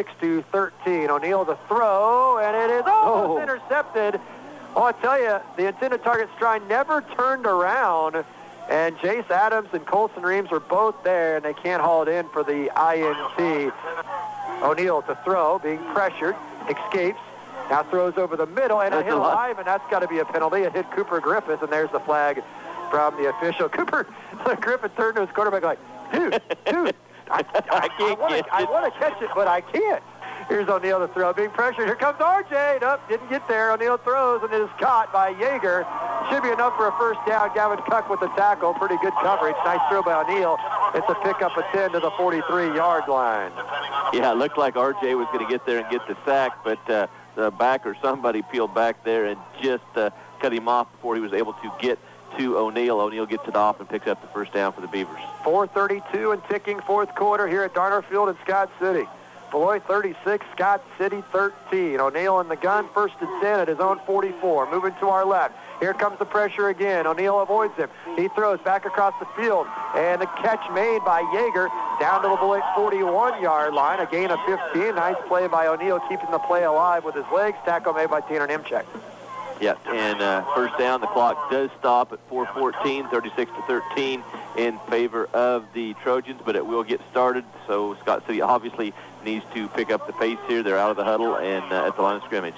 36-13. O'Neill to throw, and it is almost intercepted. Oh, I tell you, the intended target stride never turned around, and Jace Adams and Colson Reams were both there, and they can't haul it in for the INT. O'Neill to throw, being pressured, escapes, now throws over the middle, and a hit alive, and that's got to be a penalty. It hit Cooper Griffith, and there's the flag from the official. Cooper Griffith turned to his quarterback like, dude, I want to catch it, but I can't. Here's O'Neill to throw. Being pressured. Here comes RJ. Nope, didn't get there. O'Neill throws, and it is caught by Yeager. Should be enough for a first down. Gavin Cook with the tackle. Pretty good coverage. Nice throw by O'Neill. It's a pickup of 10 to the 43-yard line. Yeah, it looked like RJ was going to get there and get the sack, but the back or somebody peeled back there and just cut him off before he was able to get to O'Neill. O'Neill gets it off and picks up the first down for the Beavers. 4:32 and ticking fourth quarter here at Darner Field in Scott City. Beloit 36, Scott City 13. O'Neill in the gun, first and 10 at his own 44. Moving to our left. Here comes the pressure again. O'Neill avoids him. He throws back across the field. And the catch made by Yeager down to the Beloit 41-yard line. A gain of 15. Nice play by O'Neill, keeping the play alive with his legs. Tackle made by Tanner Nemchek. Yeah, and first down, the clock does stop at 4:14, 36-13 in favor of the Trojans, but it will get started. So Scott City obviously needs to pick up the pace here. They're out of the huddle and at the line of scrimmage.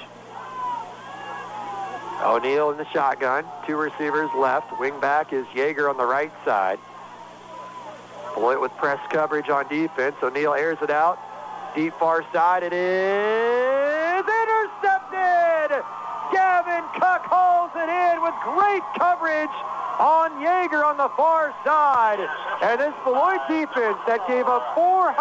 O'Neill in the shotgun. Two receivers left. Wing back is Yeager on the right side. Beloit with press coverage on defense. O'Neill airs it out. Deep far side. It is intercepted! Gavin Cook hauls it in with great coverage on Yeager on the far side. And this Beloit defense that gave up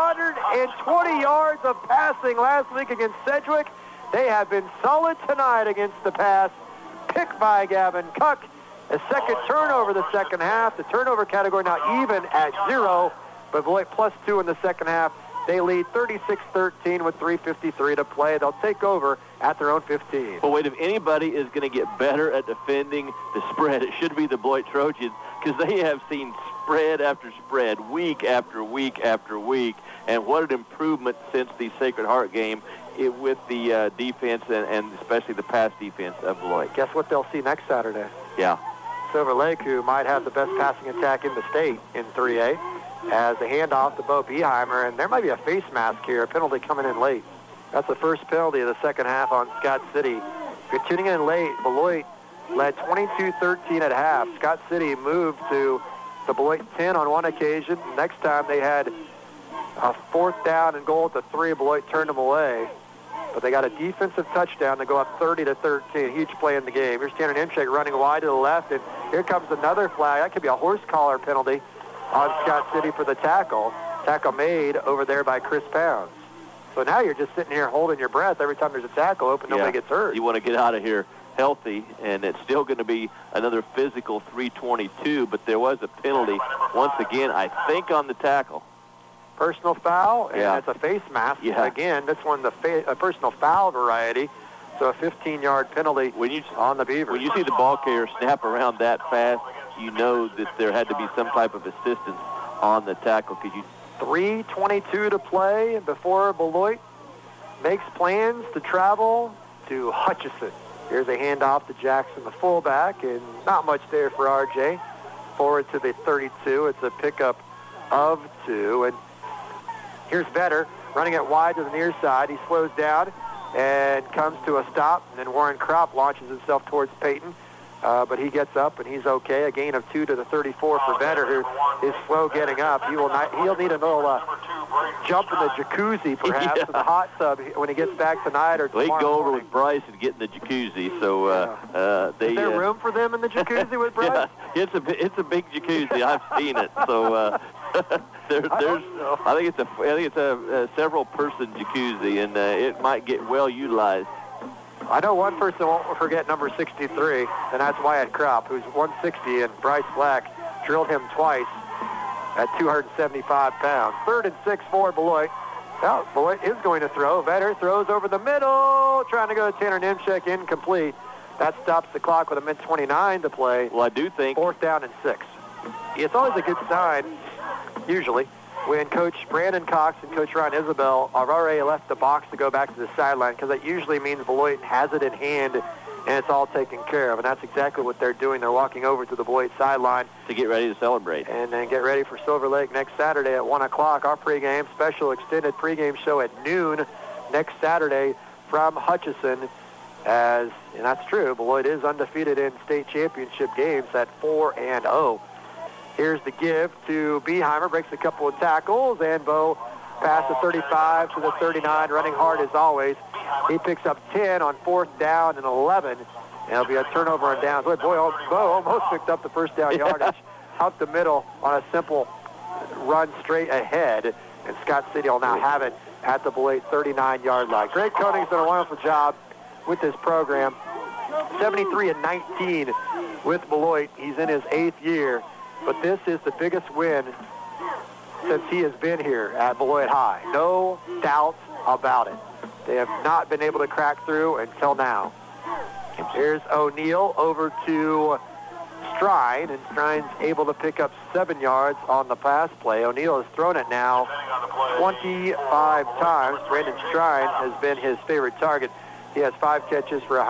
420 yards of passing last week against Sedgwick, they have been solid tonight against the pass. Pick by Gavin Cook. A second turnover the second half. The turnover category now even at 0, but Beloit +2 in the second half. They lead 36-13 with 3:53 to play. They'll take over at their own 15. Well, wait, if anybody is going to get better at defending the spread, it should be the Beloit Trojans, because they have seen spread after spread, week after week after week, and what an improvement since the Sacred Heart game with the defense and especially the pass defense of Beloit. Guess what they'll see next Saturday? Yeah. Silver Lake, who might have the best passing attack in the state in 3A, has a handoff to Bo Beheimer, and there might be a face mask here, a penalty coming in late. That's the first penalty of the second half on Scott City. If you're tuning in late, Beloit led 22-13 at half. Scott City moved to the Beloit 10 on one occasion. Next time they had a fourth down and goal at the 3. Beloit turned them away. But they got a defensive touchdown to go up 30-13. Huge play in the game. Here's Tanner Nemchek running wide to the left, and here comes another flag. That could be a horse collar penalty on Scott City for the tackle. Tackle made over there by Chris Pounds. So now you're just sitting here holding your breath every time there's a tackle open, nobody gets hurt. You want to get out of here healthy, and it's still going to be another physical 3:22, but there was a penalty once again, I think, on the tackle. Personal foul, and it's a face mask. Yeah. Again, this one, the personal foul variety. So a 15-yard penalty on the Beavers. When you see the ball carrier snap around that fast, you know that there had to be some type of assistance on the tackle. 3:22 to play before Beloit makes plans to travel to Hutchison. Here's a handoff to Jackson, the fullback, and not much there for RJ. Forward to the 32. It's a pickup of 2. And here's Vetter running it wide to the near side. He slows down and comes to a stop. And then Warren Kropp launches himself towards Peyton. But he gets up, and he's okay. A gain of 2 to the 34 for Vetter, who is slow getting up. He'll need a little jump in the jacuzzi, perhaps, in the hot tub when he gets back tonight or tomorrow. He can go over morning. with Bryce and get in the jacuzzi. So is there room for them in the jacuzzi with Bryce? Yeah, it's a big jacuzzi. I've seen it. So I think it's a several person jacuzzi, and it might get well utilized. I know one person won't forget number 63, and that's Wyatt Kropp, who's 160, and Bryce Black drilled him twice at 275 pounds. 3rd and 6 for Beloit. Well, Beloit is going to throw. Vetter throws over the middle, trying to go to Tanner Nemchek, incomplete. That stops the clock with a minute 29 to play. Well, I do think 4th down and 6. It's always a good sign, usually, when Coach Brandon Cox and Coach Ryan Isabel have already left the box to go back to the sideline, because that usually means Beloit has it in hand and it's all taken care of. And that's exactly what they're doing. They're walking over to the Beloit sideline to get ready to celebrate. And then get ready for Silver Lake next Saturday at 1 o'clock. Our pregame, special extended pregame show at noon next Saturday from Hutchison. And that's true, Beloit is undefeated in state championship games at 4-0. Here's the give to Beheimer, breaks a couple of tackles, and Bo past the 35 to the 39, running hard as always. He picks up 10 on 4th down and 11. And it'll be a turnover on downs. Boy, Bo almost picked up the first down yardage out the middle on a simple run straight ahead. And Scott City will now have it at the Beloit 39-yard line. Greg Koenig's done a wonderful job with this program. 73-19 with Beloit. He's in his 8th year. But this is the biggest win since he has been here at Beloit High. No doubts about it. They have not been able to crack through until now. Here's O'Neill over to Strine, and Strine's able to pick up 7 yards on the pass play. O'Neill has thrown it now 25 times. Brandon Strine has been his favorite target. He has 5 catches for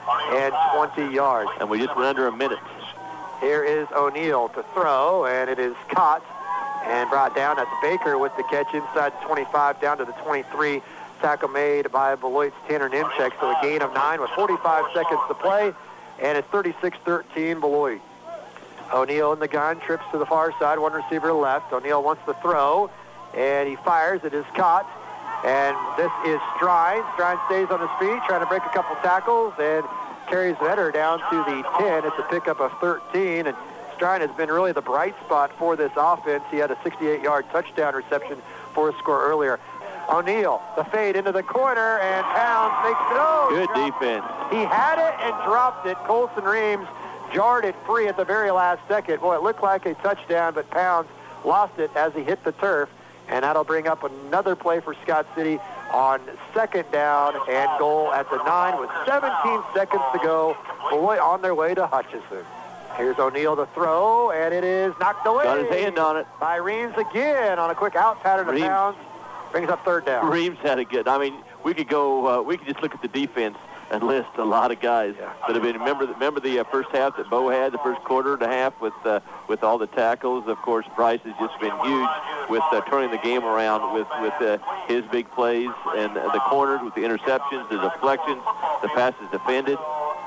120 yards. And we just went under a minute. Here is O'Neill to throw, and it is caught and brought down. That's Baker with the catch inside the 25 down to the 23. Tackle made by Beloit's Tanner Nimchek, so a gain of 9 with 45 seconds to play, and it's 36-13 Beloit. O'Neill in the gun, trips to the far side, one receiver left. O'Neill wants to throw, and he fires. It is caught, and this is Strine. Strine stays on his feet, trying to break a couple tackles, and carries Vetter down to the 10. It's a pickup of 13, and Strine has been really the bright spot for this offense. He had a 68-yard touchdown reception for a score earlier. O'Neill, the fade into the corner, and Towns makes it. Oh, good defense. He had it and dropped it. Colson Reams jarred it free at the very last second. Boy, it looked like a touchdown, but Pounds lost it as he hit the turf, and that'll bring up another play for Scott City on 2nd down and goal at the 9 with 17 seconds to go. Beloit on their way to Hutchison. Here's O'Neill to throw, and it is knocked away. Got his hand on it. By Reams again on a quick out pattern to Pounds. Brings up 3rd down. Reams had a good. I mean, we could go. We could just look at the defense and list a lot of guys that have been. Remember the first half that Bo had, the first quarter and a half with all the tackles. Of course, Bryce has just been huge with turning the game around with his big plays and the corners with the interceptions, the deflections, the passes defended.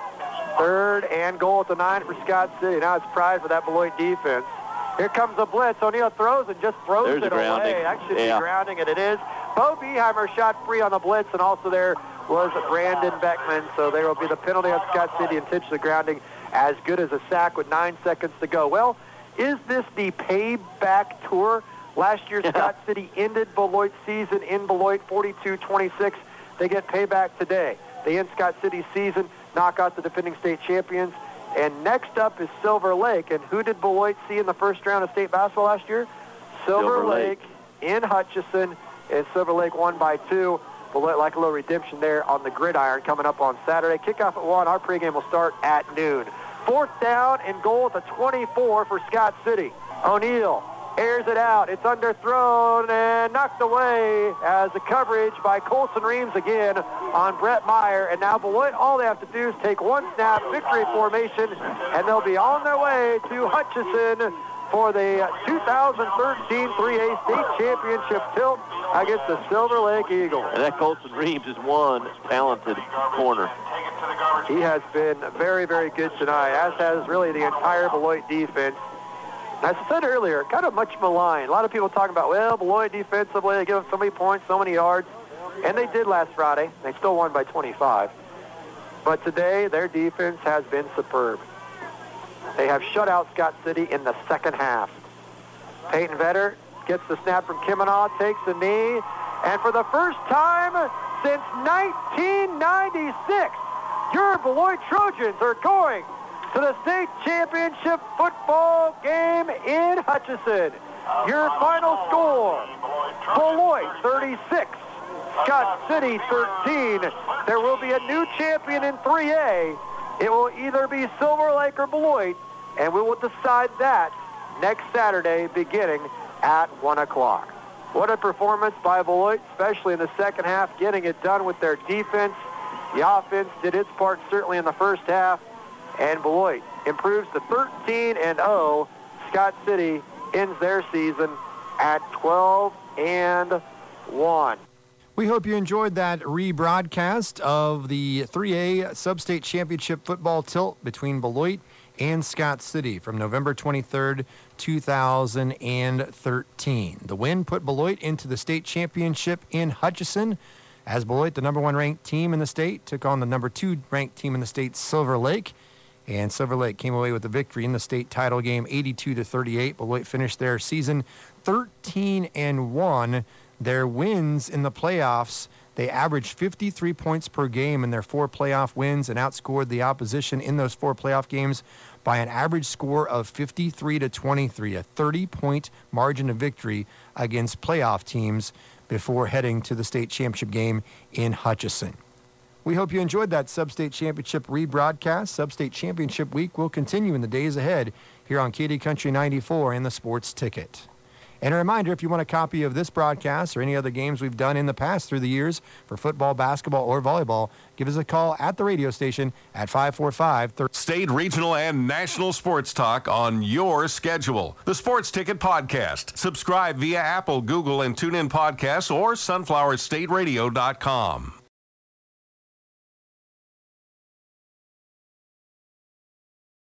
3rd and goal at the 9 for Scott City. Now it's pride for that Beloit defense. Here comes a blitz. O'Neill throws and just throws it away. That should be grounding, and it is. Bo Beheimer shot free on the blitz, and also there was Brandon Beckman. So there will be the penalty on Scott City, intentionally grounding, as good as a sack with 9 seconds to go. Well, is this the payback tour? Last year, Scott City ended Beloit's season in Beloit 42-26. They get payback today. They end Scott City's season, knock out the defending state champions. And next up is Silver Lake. And who did Beloit see in the first round of state basketball last year? Silver Lake in Hutchison. And Silver Lake won by 2. Beloit like a little redemption there on the gridiron coming up on Saturday. Kickoff at 1. Our pregame will start at noon. 4th down and goal at the 24 for Scott City. O'Neill airs it out. It's underthrown and knocked away as the coverage by Colson Reams again on Brett Meyer. And now Beloit, all they have to do is take one snap, victory formation, and they'll be on their way to Hutchison for the 2013 3A state championship tilt against the Silver Lake Eagles. And that Colson Reams is one talented corner. He has been very, very good tonight, as has really the entire Beloit defense. As I said earlier, kind of much maligned. A lot of people talking about, well, Beloit defensively, they give up so many points, so many yards. And they did last Friday. They still won by 25. But today, their defense has been superb. They have shut out Scott City in the second half. Peyton Vetter gets the snap from Kimonaugh, takes a knee, and for the first time since 1996, your Beloit Trojans are going to the state championship football game in Hutchison. Your final score, Beloit 36, Scott City 13. There will be a new champion in 3A. It will either be Silver Lake or Beloit, and we will decide that next Saturday beginning at 1 o'clock. What a performance by Beloit, especially in the second half, getting it done with their defense. The offense did its part certainly in the first half, and Beloit improves to 13-0. Scott City ends their season at 12-1. We hope you enjoyed that rebroadcast of the 3A Sub-State Championship football tilt between Beloit and Scott City from November 23rd, 2013. The win put Beloit into the state championship in Hutchinson, as Beloit, the number 1 ranked team in the state, took on the number 2 ranked team in the state, Silver Lake. And Silver Lake came away with the victory in the state title game, 82-38. Beloit finished their season 13-1. Their wins in the playoffs, they averaged 53 points per game in their 4 playoff wins and outscored the opposition in those 4 playoff games by an average score of 53-23, a 30-point margin of victory against playoff teams before heading to the state championship game in Hutchinson. We hope you enjoyed that Sub-State Championship rebroadcast. Sub-State Championship Week will continue in the days ahead here on KD Country 94 and the Sports Ticket. And a reminder, if you want a copy of this broadcast or any other games we've done in the past through the years for football, basketball, or volleyball, give us a call at the radio station at 545-30. State, regional, and national sports talk on your schedule. The Sports Ticket Podcast. Subscribe via Apple, Google, and TuneIn Podcasts or sunflowerstateradio.com.